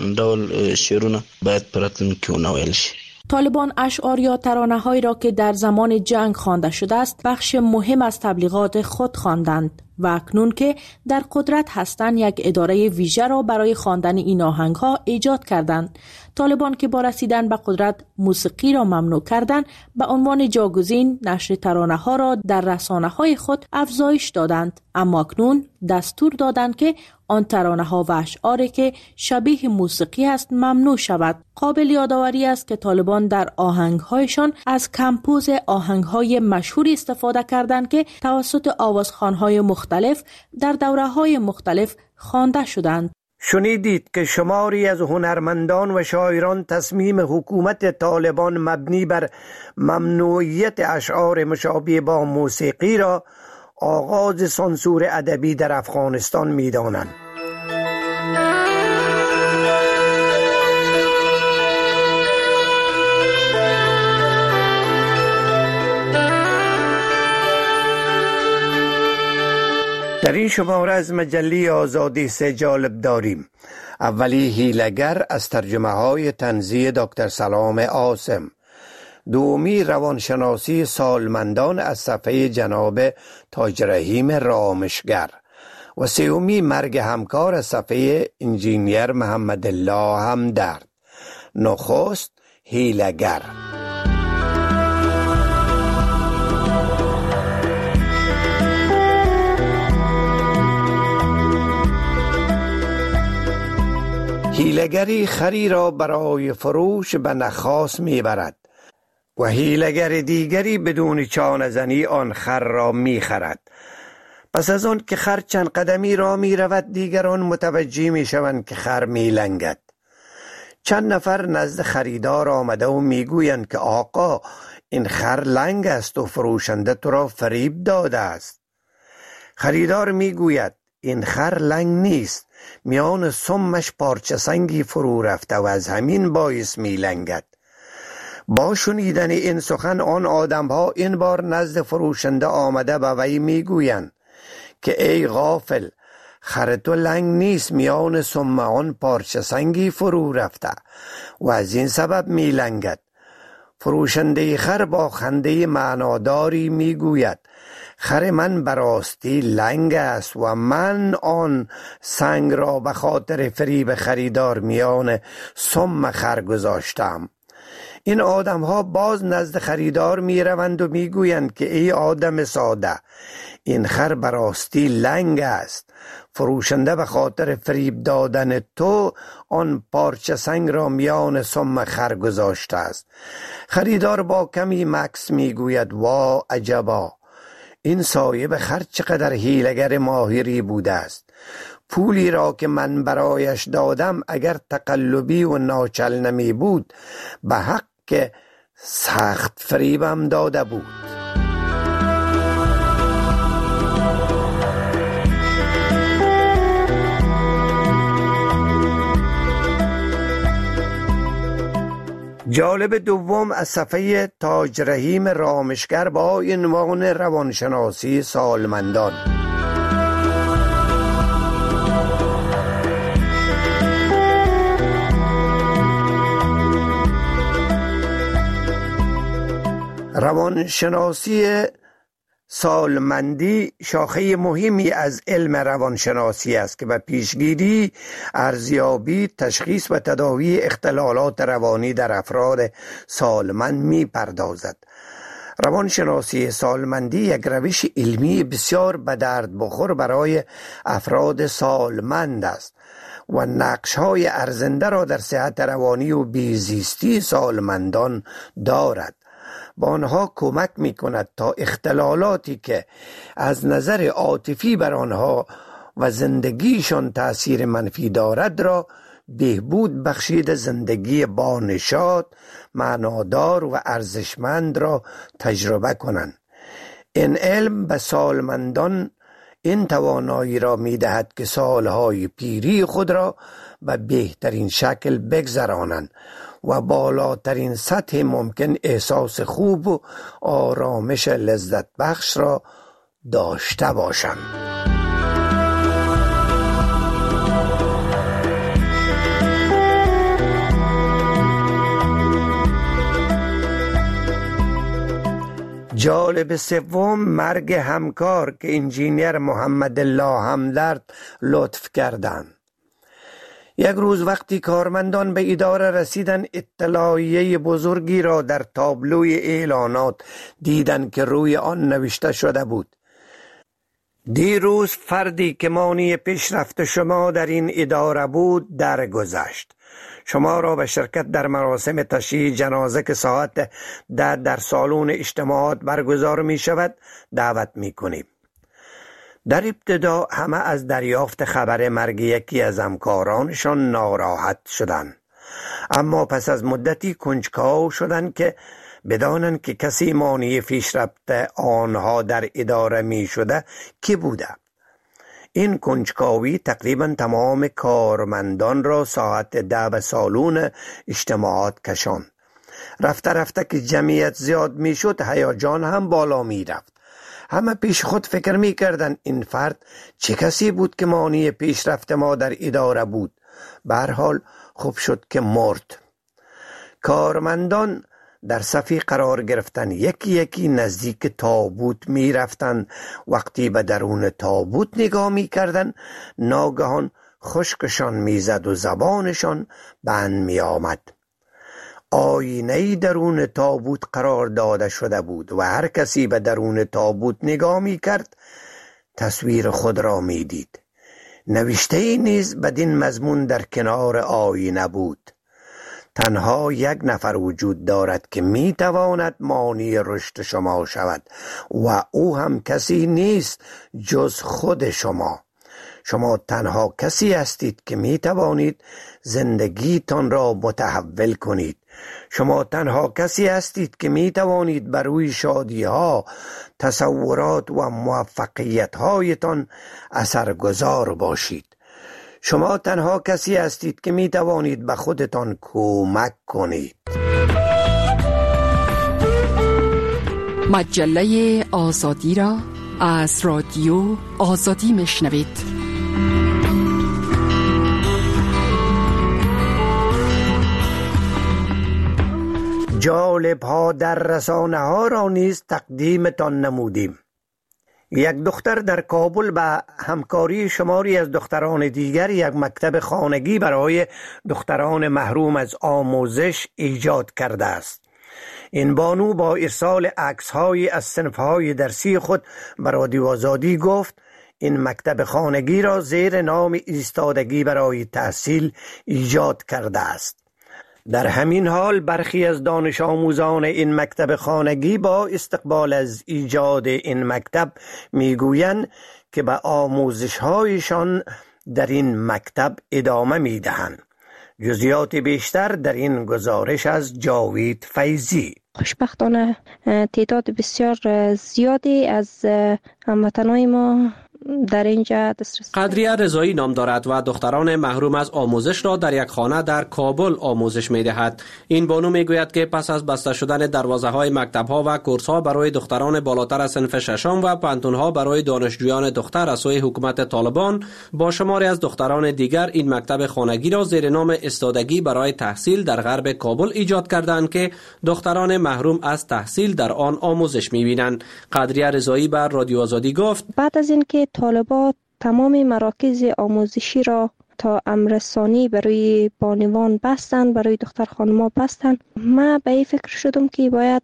طالبان اشعار یا ترانه‌هایی را که در زمان جنگ خوانده شده است بخش مهم از تبلیغات خود خواندند و اکنون که در قدرت هستند یک اداره ویژه را برای خواندن این آهنگ‌ها ایجاد کردند. طالبان که با رسیدن به قدرت موسیقی را ممنوع کردند، به عنوان جاگزین نشر ترانه‌ها را در رسانه‌های خود افزایش دادند، اما اکنون دستور دادند که آن ترانه‌ها و اشعاری که شبیه موسیقی است ممنوع شود. قابل یادآوری است که طالبان در آهنگ‌هایشان از کمپوز آهنگ‌های مشهوری استفاده کردند که توسط آوازخوان‌های مختلف در دوره‌های مختلف خوانده شدند. شنیدید که شماری از هنرمندان و شاعران تصمیم حکومت طالبان مبنی بر ممنوعیت اشعار مشابه با موسیقی را آغاز سانسور ادبی در افغانستان می‌دانند. در این شماره از مجله آزادی سه جالب داریم. اولی هیلگر از ترجمه های طنزی دکتر سلام عاصم، دومی روانشناسی سالمندان از صفحه جناب تاج رحیم رامشگر و سومی مرگ همکار از صفحه انجینیر محمد الله همدرد. نخست هیلگر. هیلگری خری را برای فروش به نخاس میبرد و هیلگر دیگری بدون چانه زنی آن خر را میخرد. پس از آن که خر چند قدمی را میرود، دیگران متوجه میشوند که خر میلنگد. چند نفر نزد خریدار آمده و میگویند که آقا این خر لنگ است و فروشنده تو را فریب داده است. خریدار میگوید این خر لنگ نیست، میان سمش پارچه سنگی فرو رفته و از همین باعث میلنگد. با شنیدن این سخن آن آدم‌ها این بار نزد فروشنده آمده به وی میگویند که ای غافل، خر تو لنگ نیست، میان سم آن پارچه سنگی فرو رفته و از این سبب میلنگد. فروشنده خر با خنده معناداری میگوید خر من براستی لنگ است و من آن سنگ را به خاطر فریب خریدار میان سم خر گذاشتم. این آدم ها باز نزد خریدار می روند و می گویند که ای آدم ساده، این خر براستی لنگ است. فروشنده به خاطر فریب دادن تو آن پارچه سنگ را میان سم خر گذاشته است. خریدار با کمی مکث می گوید وا عجبا، این صاحب خر چقدر حیله‌گر ماهری بوده است. پولی را که من برایش دادم اگر تقلبی و ناچل نمی بود، به حق که سخت فریبم داده بود. جالب دوم از صفحه تاج رحیم رامشگر با عنوان روانشناسی سالمندان. روانشناسی سالمندی شاخه مهمی از علم روانشناسی است که به پیشگیری، ارزیابی، تشخیص و تداوی اختلالات روانی در افراد سالمند می پردازد. روانشناسی سالمندی یک روش علمی بسیار به درد بخور برای افراد سالمند است و نقش‌های ارزنده را در صحت روانی و بیزیستی سالمندان دارد. با آنها کمک می کند تا اختلالاتی که از نظر عاطفی بر آنها و زندگیشان تأثیر منفی دارد را بهبود بخشید، زندگی با نشاط، معنادار و ارزشمند را تجربه کنند. این علم به سالمندان این توانایی را می دهد که سالهای پیری خود را به بهترین شکل بگذرانند و بالاترین سطح ممکن احساس خوب و آرامش لذت بخش را داشته باشند. جالب سوم مرگ همکار که انجینیر محمد الله همدرد لطف کردند. یک روز وقتی کارمندان به اداره رسیدن، اطلاعیه بزرگی را در تابلوی اعلانات دیدند که روی آن نوشته شده بود: دیروز فردی که مانی پیشرفت شما در این اداره بود درگذشت. شما را به شرکت در مراسم تشییع جنازه که ساعت 10 در سالن اجتماعات برگزار می شود دعوت می کنیم. در ابتدا همه از دریافت خبر مرگ یکی از همکارانشان ناراحت شدند، اما پس از مدتی کنجکاو شدند که بدانند که کسی مانع پیشرفت آنها در اداره می شده کی بوده. این کنجکاوی تقریبا تمام کارمندان را ساعت 10 به سالن اجتماعات کشاند. رفته رفته که جمعیت زیاد می شد، هیجان هم بالا می رفت. همه پیش خود فکر می کردن این فرد چه کسی بود که مانع پیشرفت ما در اداره بود. به هر حال خوب شد که مرد. کارمندان در صفی قرار گرفتن، یکی یکی نزدیک تابوت می رفتن. وقتی به درون تابوت نگاه می کردن، ناگهان خشکشان می زد و زبانشان بند می آمد. آینه‌ای درون تابوت قرار داده شده بود و هر کسی به درون تابوت نگاه می کرد تصویر خود را می دید. نوشته‌ای نیز بدین مضمون در کنار آینه بود: تنها یک نفر وجود دارد که می تواند مانع رشد شما شود و او هم کسی نیست جز خود شما. شما تنها کسی هستید که می توانید زندگیتان را متحول کنید. شما تنها کسی هستید که می توانید بر روی شادی ها، تصورات و موفقیت هایتان اثرگذار باشید. شما تنها کسی هستید که می توانید به خودتان کمک کنید. مجله آزادی را از رادیو آزادی میشنوید. جالب ها در رسانه ها را نیز تقدیمتان نمودیم. یک دختر در کابل به همکاری شماری از دختران دیگر یک مکتب خانگی برای دختران محروم از آموزش ایجاد کرده است. این بانو با ارسال عکس‌های از صنف‌های درسی خود به رادیو آزادی گفت این مکتب خانگی را زیر نام ایستادگی برای تحصیل ایجاد کرده است. در همین حال برخی از دانش آموزان این مکتب خانگی با استقبال از ایجاد این مکتب میگویند که به آموزش‌هایشان در این مکتب ادامه میدهند. جزئیات بیشتر در این گزارش از جاوید فیضی. خوشبختانه تعداد بسیار زیادی از هموطنان ما در اینجا دسترسی. قدریه رضایی نام دارد و دختران محروم از آموزش را در یک خانه در کابل آموزش می‌دهد. این بانو میگوید که پس از بسته شدن دروازه‌های مکتب‌ها و کورس‌ها برای دختران بالاتر از صنف ششم و پانتون‌ها برای دانشجویان دختر از سوی حکومت طالبان، با شماری از دختران دیگر این مکتب خانگی را زیر نام استادگی برای تحصیل در غرب کابل ایجاد کردند که دختران محروم از تحصیل در آن آموزش می‌بینند. قدریه رضایی بر رادیو آزادی گفت: بعد از اینکه طالبان تمام مراکز آموزشی را تا امرسانی برای بانوان بستن، برای دختر خانم‌ها بستن، ما به این فکر شدم که باید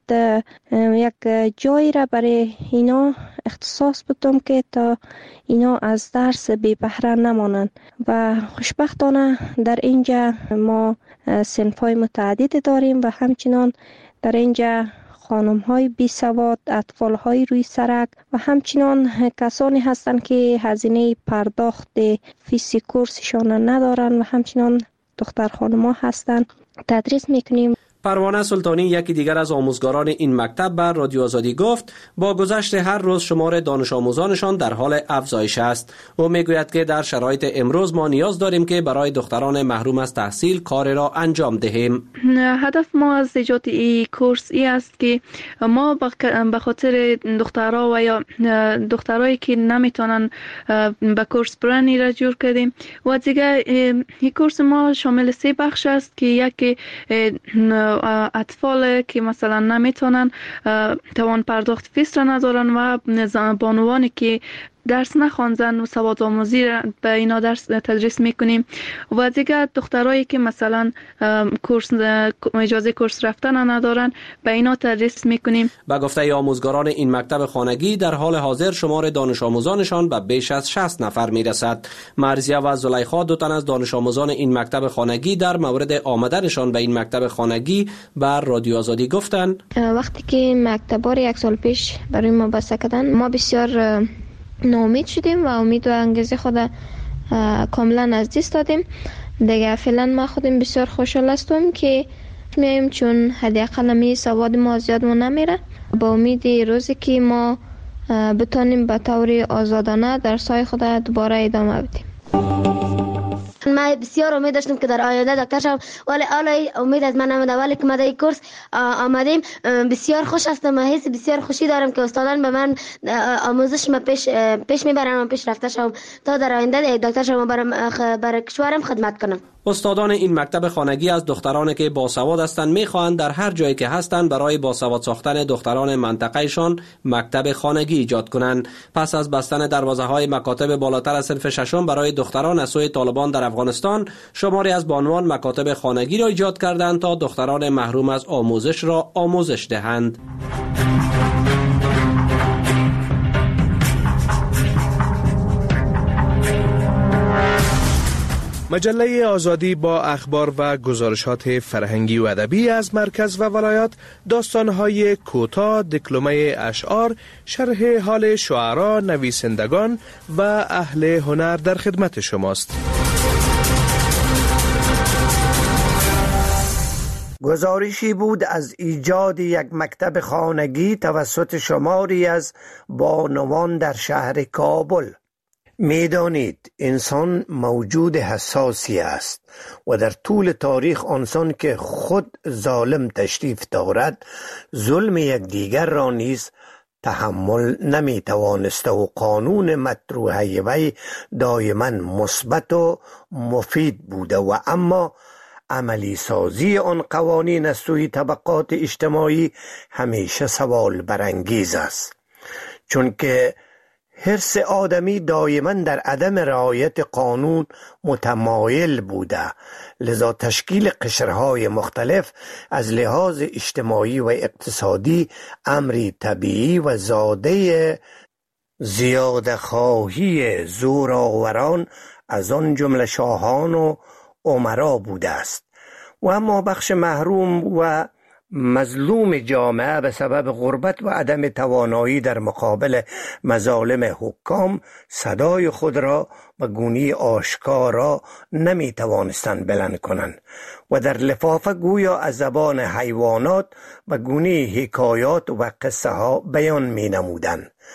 یک جایی را برای اینا اختصاص بدم که تا اینا از درس بی بهره نمانند. و خوشبختانه در اینجا ما صنف‌های متعدد داریم و همچنان در اینجا خانم‌های بی سواد، اطفال‌های روی سرک و همچنان کسانی هستند که هزینه پرداخت فیس کورسشان ندارند و همچنان دختر خانم‌ها هستند. تدریس می‌کنیم. پروانه سلطانی یکی دیگر از آموزگاران این مکتب بر رادیو آزادی گفت با گذشت هر روز شمار دانش آموزانشان در حال افزایش است. او میگوید که در شرایط امروز ما نیاز داریم که برای دختران محروم از تحصیل کار را انجام دهیم. هدف ما از ایجاد این کورس ای است که ما به خاطر دخترها و یا دخترایی که نمیتونن به کورس برانی را جور کردیم و دیگه این کورس ما شامل 3 بخش است که یکی اطفال که مثلا نمیتونن توان پرداخت فیس را ندارن و بانوانی که درس نخواندن و سواد آموزی را به اینا درس تدریس میکنیم و دیگه دخترایی که مثلا اجازه کورس رفتن ندارن به اینا تدریس میکنیم. با گفته آموزگاران این مکتب خانگی در حال حاضر شمار دانش آموزانشان به بیش از 60 نفر میرسد. مرزیه و زلیخا 2 تن از دانش آموزان این مکتب خانگی در مورد آمدنشان به این مکتب خانگی بر رادیو آزادی گفتند: وقتی که مکتب‌ها 1 سال پیش برای ما بسته کردن ما بسیار ناامید شدیم و امید و انگیزه خود کاملا از دست دادیم. دیگه فعلا ما خودم بسیار خوشحال هستم که میایم چون حداقل می سواد ما زیاد نمیره. با امید روزی که ما بتونیم به طور آزادانه درس‌های خود دوباره ادامه بدیم. ما بسیار امید داشتم که در آینده دکتر شوم، ولی حالا امید از من نمیده. ولی که ما در این کورس آمدیم بسیار خوش هستم و حس بسیار خوشی دارم که استادان به من آموزش ما پیش میبرن و پیش رفته شوم تا در آینده دکتر شوم برای کشورم خدمت کنم. استادان این مکتب خانگی از دخترانی که باسواد هستند میخواهند در هر جایی که هستند برای باسواد ساختن دختران منطقهشان مکتب خانگی ایجاد کنند. پس از بستن دروازه‌های مکاتب بالاتر از صنف ششم برای دختران از سوی طالبان در افغانستان، شماری از بانوان مکاتب خانگی را ایجاد کردند تا دختران محروم از آموزش را آموزش دهند. مجله آزادی با اخبار و گزارشات فرهنگی و ادبی از مرکز و ولایات، داستان‌های کوتاه، دکلمه اشعار، شرح حال شعرا، نویسندگان و اهل هنر در خدمت شماست. گزارشی بود از ایجاد یک مکتب خانگی توسط شماری از بانوان در شهر کابل. میدانید انسان موجود حساسی است و در طول تاریخ آنسان که خود ظالم تشریف دارد ظلم یکدیگر را نیز تحمل نمی توانست و قانون مطروحه وی دائما مثبت و مفید بوده و اما عملی سازی آن قوانین از سوی طبقات اجتماعی همیشه سوال برانگیز است، چون که حرص آدمی دائما در عدم رعایت قانون متمایل بوده، لذا تشکیل قشرهای مختلف از لحاظ اجتماعی و اقتصادی امری طبیعی و زاده زیاده خواهی زورآوران از آن جمله شاهان و امرا بوده است. و اما بخش محروم و مظلوم جامعه به سبب غربت و عدم توانایی در مقابل مظالم حکام صدای خود را به گونه آشکارا نمی توانستند بلند کنند و در لفافه گویا از زبان حیوانات و گونه حکایات و قصه ها بیان می نمودند.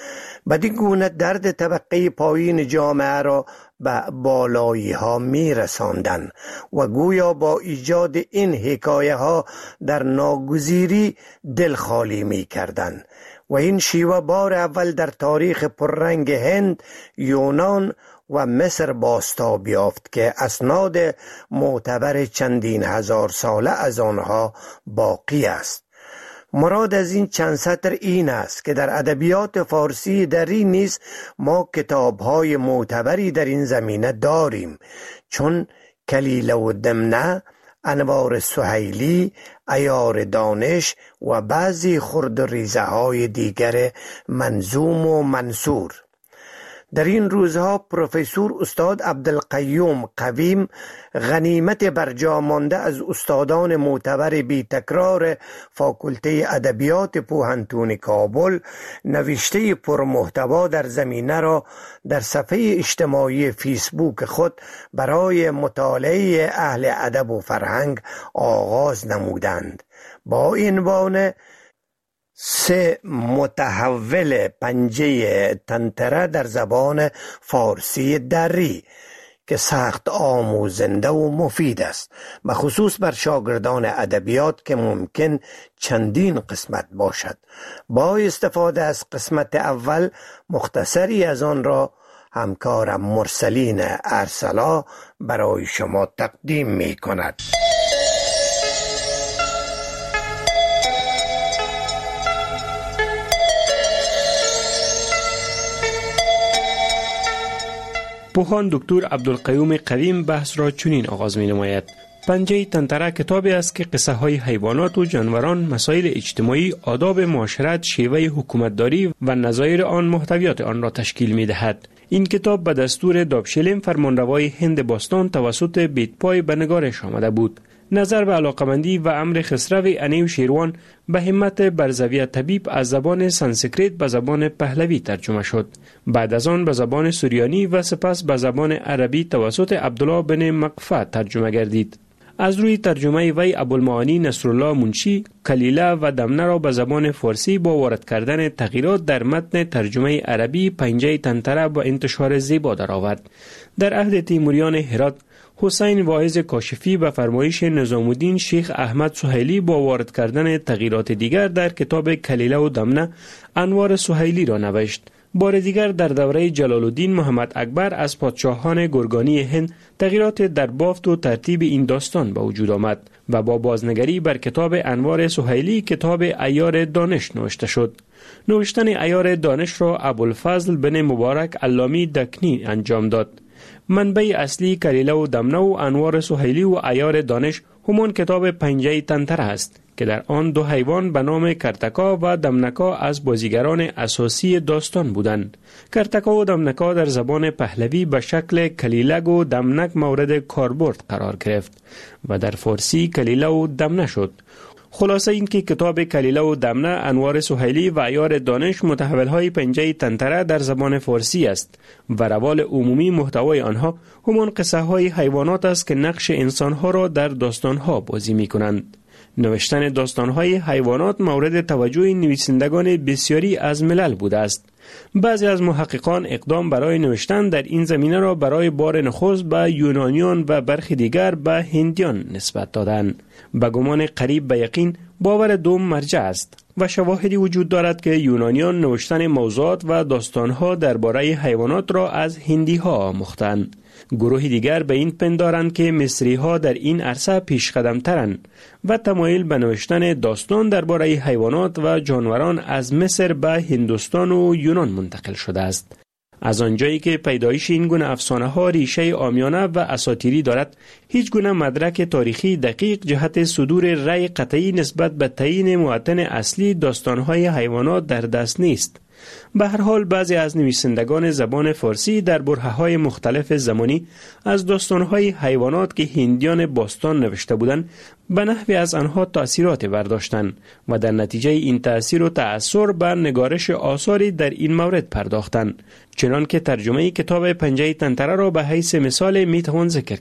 بدین گونه درد طبقه پایین جامعه را به بالایی ها می رساندن و گویا با ایجاد این حکایه ها در ناگزیری دل خالی می کردن و این شیوه بار اول در تاریخ پررنگ هند، یونان و مصر بازتاب یافت که اسناد معتبر چندین هزار ساله از آنها باقی است. مراد از این چند سطر این است که در ادبیات فارسی دری نیز ما کتاب‌های معتبری در این زمینه داریم، چون کلیله و دمنه، انوار سهیلی، عیار دانش و بعضی خرد و ریزه های دیگر منظوم و منصور. در این روزها پروفسور استاد عبدالقیوم قویم، غنیمت برجا مانده از استادان معتبر بی تکرار فاکولته ادبیات پوهنتون کابل، نوشته پرمحتوا در زمینه را در صفحه اجتماعی فیسبوک خود برای مطالعه اهل ادب و فرهنگ آغاز نمودند با عنوان 3 متحول پنجه تنتره در زبان فارسی دری که سخت آموزنده و مفید است، بخصوص بر شاگردان ادبیات که ممکن چندین قسمت باشد. با استفاده از قسمت اول مختصری از آن را همکارم مرسلین ارسلا برای شما تقدیم می کند. پوهان دکتر عبدالقیوم قویم بحث را چنین آغاز می نماید: پنجه تنتره کتابی است که قصه های حیوانات و جانوران، مسائل اجتماعی، آداب معاشرت، شیوه حکومتداری و نظایر آن محتویات آن را تشکیل می دهد. این کتاب به دستور دابشلیم فرمانروای هند باستان توسط بیتپای به نگارش آمده بود. نظر به علاقمندی و امر خسرو انیو شیروان به همت برزوی طبیب از زبان سانسکریت به زبان پهلوی ترجمه شد. بعد از آن به زبان سوریانی و سپس به زبان عربی توسط عبدالله بن مقفع ترجمه گردید. از روی ترجمه وی ابوالمعانی نصرالله منشی کلیله و دمنه را به زبان فارسی با وارد کردن تغییرات در متن ترجمه عربی پنجه تنتره با انتشار زیبا درآورد. در عهد تیموریان هرات، حسین واعظ کاشفی به فرمایش نظام الدین شیخ احمد سهیلی با وارد کردن تغییرات دیگر در کتاب کلیله و دمنه انوار سهیلی را نوشت. بار دیگر در دوره جلال الدین محمد اکبر از پادشاهان گرگانی هند تغییرات در بافت و ترتیب این داستان به وجود آمد و با بازنگری بر کتاب انوار سهیلی کتاب عیار دانش نوشته شد. نوشتن عیار دانش را ابوالفضل بن مبارک علامی دکنی انجام داد. منبع اصلی کلیله و دمنه و انوار سهیلی و عیار دانش همان کتاب پنجه تنتره است که در آن 2 حیوان به نام کرتکا و دمنکا از بازیگران اساسی داستان بودند. کرتکا و دمنکا در زبان پهلوی به شکل کلیلگ و دمنک مورد کاربرد قرار گرفت و در فارسی کلیله و دمنه شد. خلاصه این که کتاب کلیله و دمنه انوار سهیلی و عیار دانش متحول‌های پنجه تنتره در زبان فارسی است و روال عمومی محتوای آنها همان قصه‌های حیوانات است که نقش انسان‌ها را در داستان‌ها بازی می‌کنند. نوشتن داستان‌های حیوانات مورد توجه نویسندگان بسیاری از ملل بوده است. بعضی از محققان اقدام برای نوشتن در این زمینه را برای بار نخست به یونانیان و برخی دیگر به هندیان نسبت دادند. به گمان قریب به یقین باور دوم مرجع است و شواهدی وجود دارد که یونانیان نوشتن موضوعات و داستانها درباره حیوانات را از هندی‌ها آموختند. گروه دیگر به این پندارند که مصری‌ها در این عرصه پیشقدم‌ترند و تمایل به نوشتن داستان درباره حیوانات و جانوران از مصر به هندوستان و یونان منتقل شده است. از آنجایی که پیدایش این گونه افسانه‌ها ریشه عامیانه و اساطیری دارد، هیچ گونه مدرک تاریخی دقیق جهت صدور رأی قطعی نسبت به تعیین معتن اصلی داستان‌های حیوانات در دست نیست. به هر حال بعضی از نویسندگان زبان فارسی در برهه‌های مختلف زمانی از داستان‌های حیوانات که هندیان باستان نوشته بودند به نحوی از آنها تأثیرات برداشتند و در نتیجه این تأثیر و تأثیر بر نگارش آثاری در این مورد پرداختند. چنان که ترجمه کتاب پنجه تنتره را به حیث مثال میتوان ذکر کرد.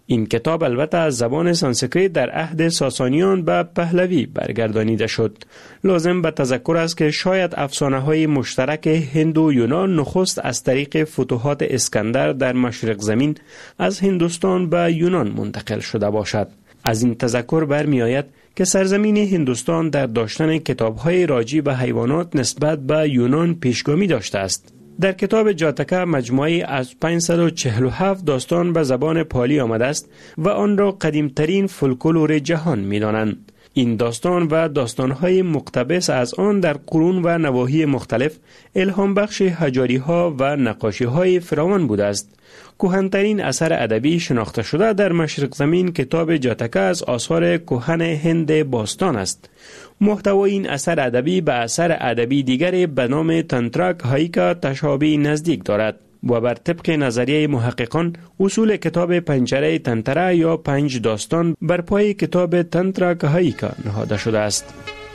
این کتاب البته از زبان سانسکریت در عهد ساسانیان به پهلوی برگردانیده شد. لازم به تذکر است که شاید افسانه‌های مشترک هند و یونان نخست از طریق فتوحات اسکندر در مشرق زمین از هندوستان به یونان منتقل شده باشد. از این تذکر برمی آید که سرزمین هندوستان در داشتن کتاب‌های راجع به حیوانات نسبت به یونان پیشگامی داشته است. در کتاب جاتکا مجموعی از 547 داستان به زبان پالی آمده است و آن را قدیمترین فولکلور جهان می دانند. این داستان و داستانهای مقتبس از آن در قرون و نواحی مختلف الهام بخش حجاری ها و نقاشی های فراوان بوده است. کهن‌ترین اثر ادبی شناخته شده در مشرق زمین کتاب جاتکا از آثار کهن هند باستان است. محتوای این اثر ادبی به اثر ادبی دیگری به نام تنتراک هاییکا تشابه نزدیک دارد و بر طبق نظریه محققان اصول کتاب پنجره تنتره یا 5 داستان بر پای کتاب تنتراک هاییکا نهاده شده است.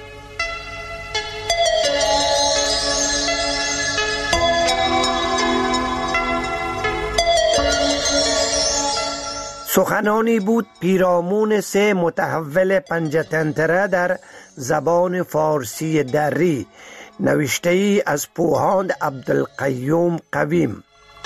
سخنانی بود پیرامون 3 متحول پنجتنتره در زبان فارسی دری، نوشته ای از پوهاند عبدالقیوم قویم.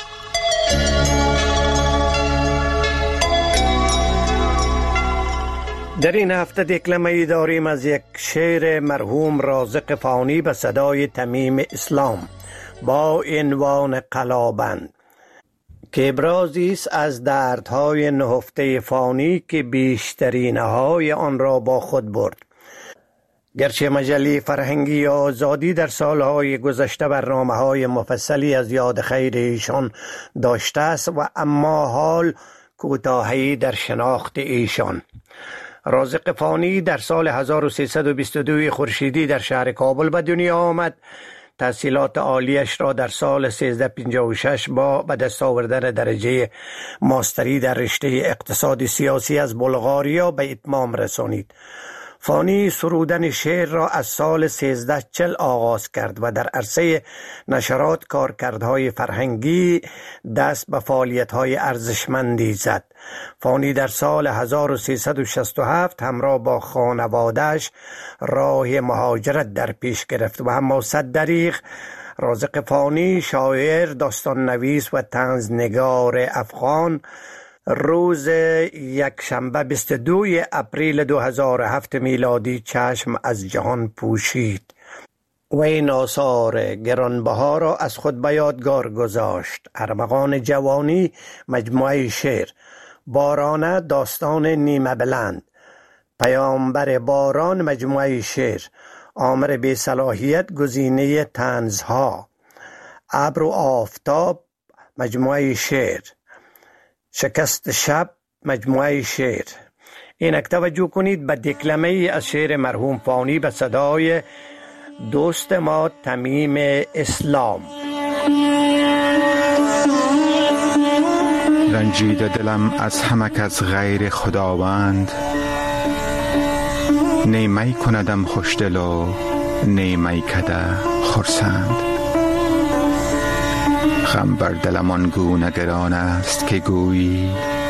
در این هفته دکلمه ای داریم از یک شعر مرحوم رازق فانی به صدای تمیم اسلام با عنوان قلابند که ابرازی است از دردهای نهفته فانی که بیشترینهای آن را با خود برد. گرچه مجله فرهنگی آزادی در سالهای گذشته برنامه‌های مفصلی از یاد خیر ایشان داشته است و اما حال کوتاهی در شناخت ایشان. رازق فانی در سال 1322 خورشیدی در شهر کابل به دنیا آمد. تحصیلات عالیش را در سال 1356 با به دست آوردن درجه ماستری در رشته اقتصاد سیاسی از بلغاریا به اتمام رسانید. فانی سرودن شعر را از سال 1340 آغاز کرد و در عرصه نشرات کارکردهای فرهنگی دست به فعالیت‌های ارزشمندی زد. فانی در سال 1367 همراه با خانواده‌اش راه مهاجرت در پیش گرفت و اما صد دریغ رازق فانی شاعر، داستان نویس و طنزنگار افغان روز یکشنبه 22 اپریل 2007 میلادی چشم از جهان پوشید و این آثار گرانبها را از خود به یادگار گذاشت. ارمغان جوانی مجموعه شعر، بارانه داستان نیمه بلند، پیامبر باران مجموعه شعر، آمر بی صلاحیت گزینه طنزها، ابر و آفتاب مجموعه شعر، شکست شب مجموعه شعر. اینک توجه کنید به دکلمه ای از شعر مرحوم فانی به صدای دوست ما تمیم اسلام. رنجیده دلم از همک از غیر خداوند، نیمی کندم خوشدل و نیمی کده خرسند. غم بر دلم آنگونه گران است که گویی،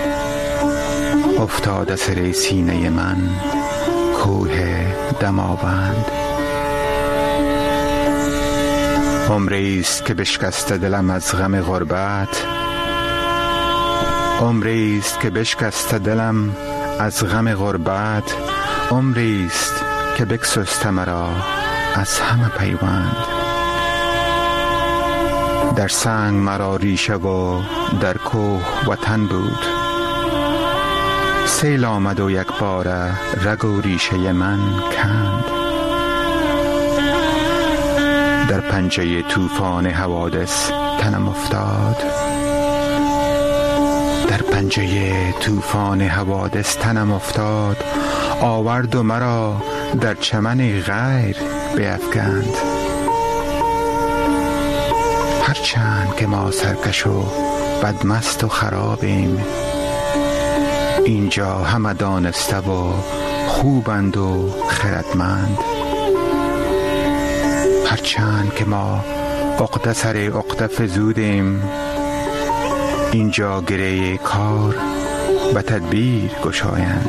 افتاده سر سینه من کوه دماوند. عمری است که بشکسته دلم از غم غربت، عمری است که بشکسته دلم از غم غربت، عمری است که بگسسته مرا از همه پیوند. در سنگ مرا ریشه و در کوه وطن بود، سیل آمد و یک باره رگ و ریشه من کند. در پنجه طوفان حوادث تنم افتاد، در پنجه طوفان حوادث تنم افتاد. آورد و مرا در چمن غیر بیفکند. هرچند که ما سرکش و بدمست و خرابیم، اینجا همه دانسته و خوبند و خردمند. هرچند که ما عقده سر عقده فزودیم، اینجا گره کار به تدبیر گشایند.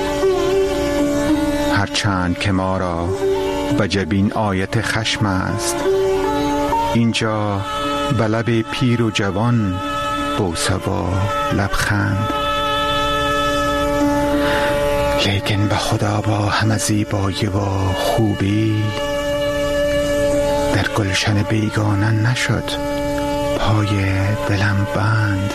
هرچند که ما را به جبین آیت خشم است، اینجا به لب پیر و جوان بوسه و لبخند. لیکن به خدا با همه زیبایی و خوبی در گلشن بیگانه نشد پای دلم بند.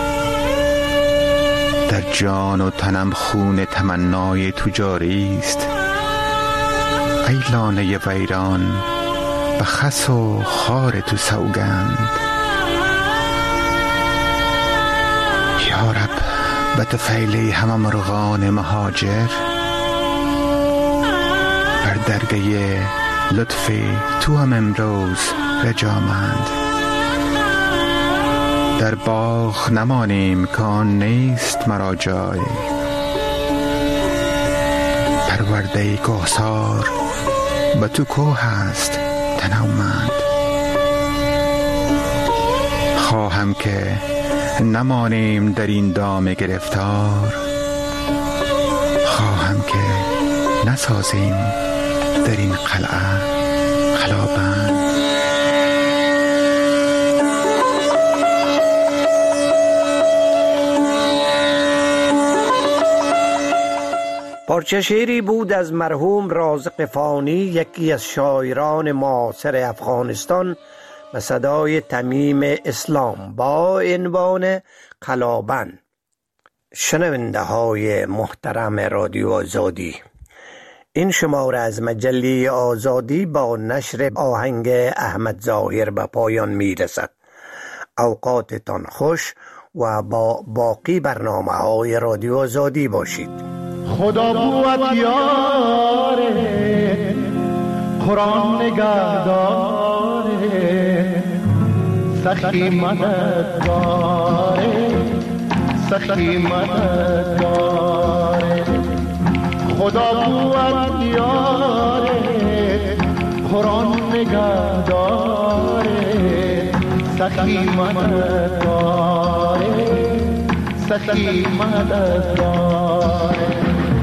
در جان و تنم خون تمنای تو جاری است، ای لانه ویران به خس و خار تو سوگند. یا رب به طفیل همه مرغان مهاجر، بر درگه لطف تو هم امروز رجامند. در باغ نمانیم کان نیست مرا جای، پرورده کوثر به تو کوه است تنومند. خواهم که نمانیم در این دام گرفتار، خواهم که نسازیم در این قلعه خلابند. پارچه شعری بود از مرحوم رازق فانی، یکی از شاعران معاصر افغانستان، به صدای تمیم اسلام با عنوان قلابند. شنونده های محترم رادیو آزادی، این شماره از مجله آزادی با نشر آهنگ احمد ظاهر به پایان می رسد. اوقاتتان خوش و با باقی برنامه های رادیو آزادی باشید. خدا بود یاره، قرآن نگهداره، سخی مددگاره، سخی مددگاره. خدا بود یاره، قرآن نگهداره، سخی مددگاره، سخی مددگاره.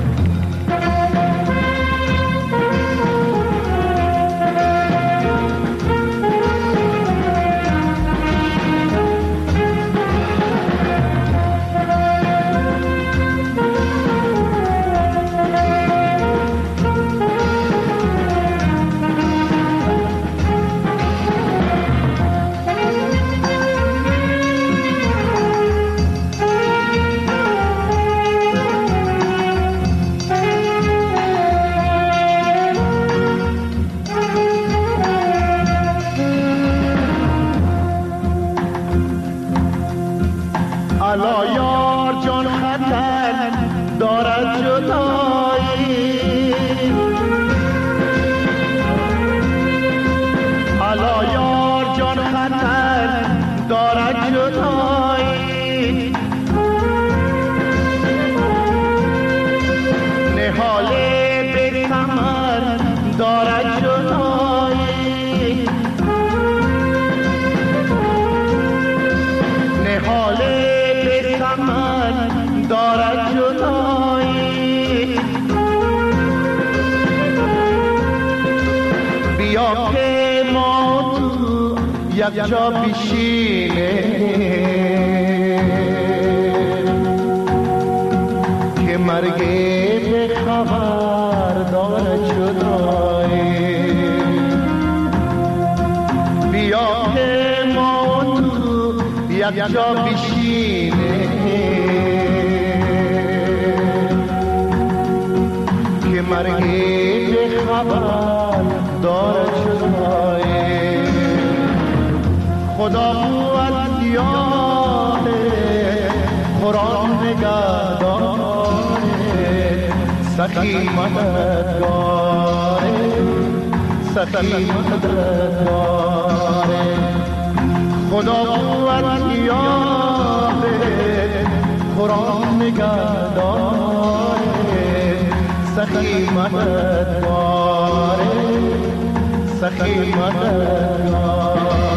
الا یار جان خطر دارد جدایی، الا یار جان خطر دارد جدایی. نهال به ثمر دارد جدایی، نهال دارد جدایی. بیا که ما تو یک جا بشینه، که مرگ به خبر دارد جدایی. بیا که ما تو یک جا بشینه، مرگی به خبر دارد جدایی. خدا بود یاره، قرآن نگهداره، سخی مددگاره، سخی مددگاره. خدا بود یاره، قرآن نگهداره، سخی مددگاره، سخی مددگاره.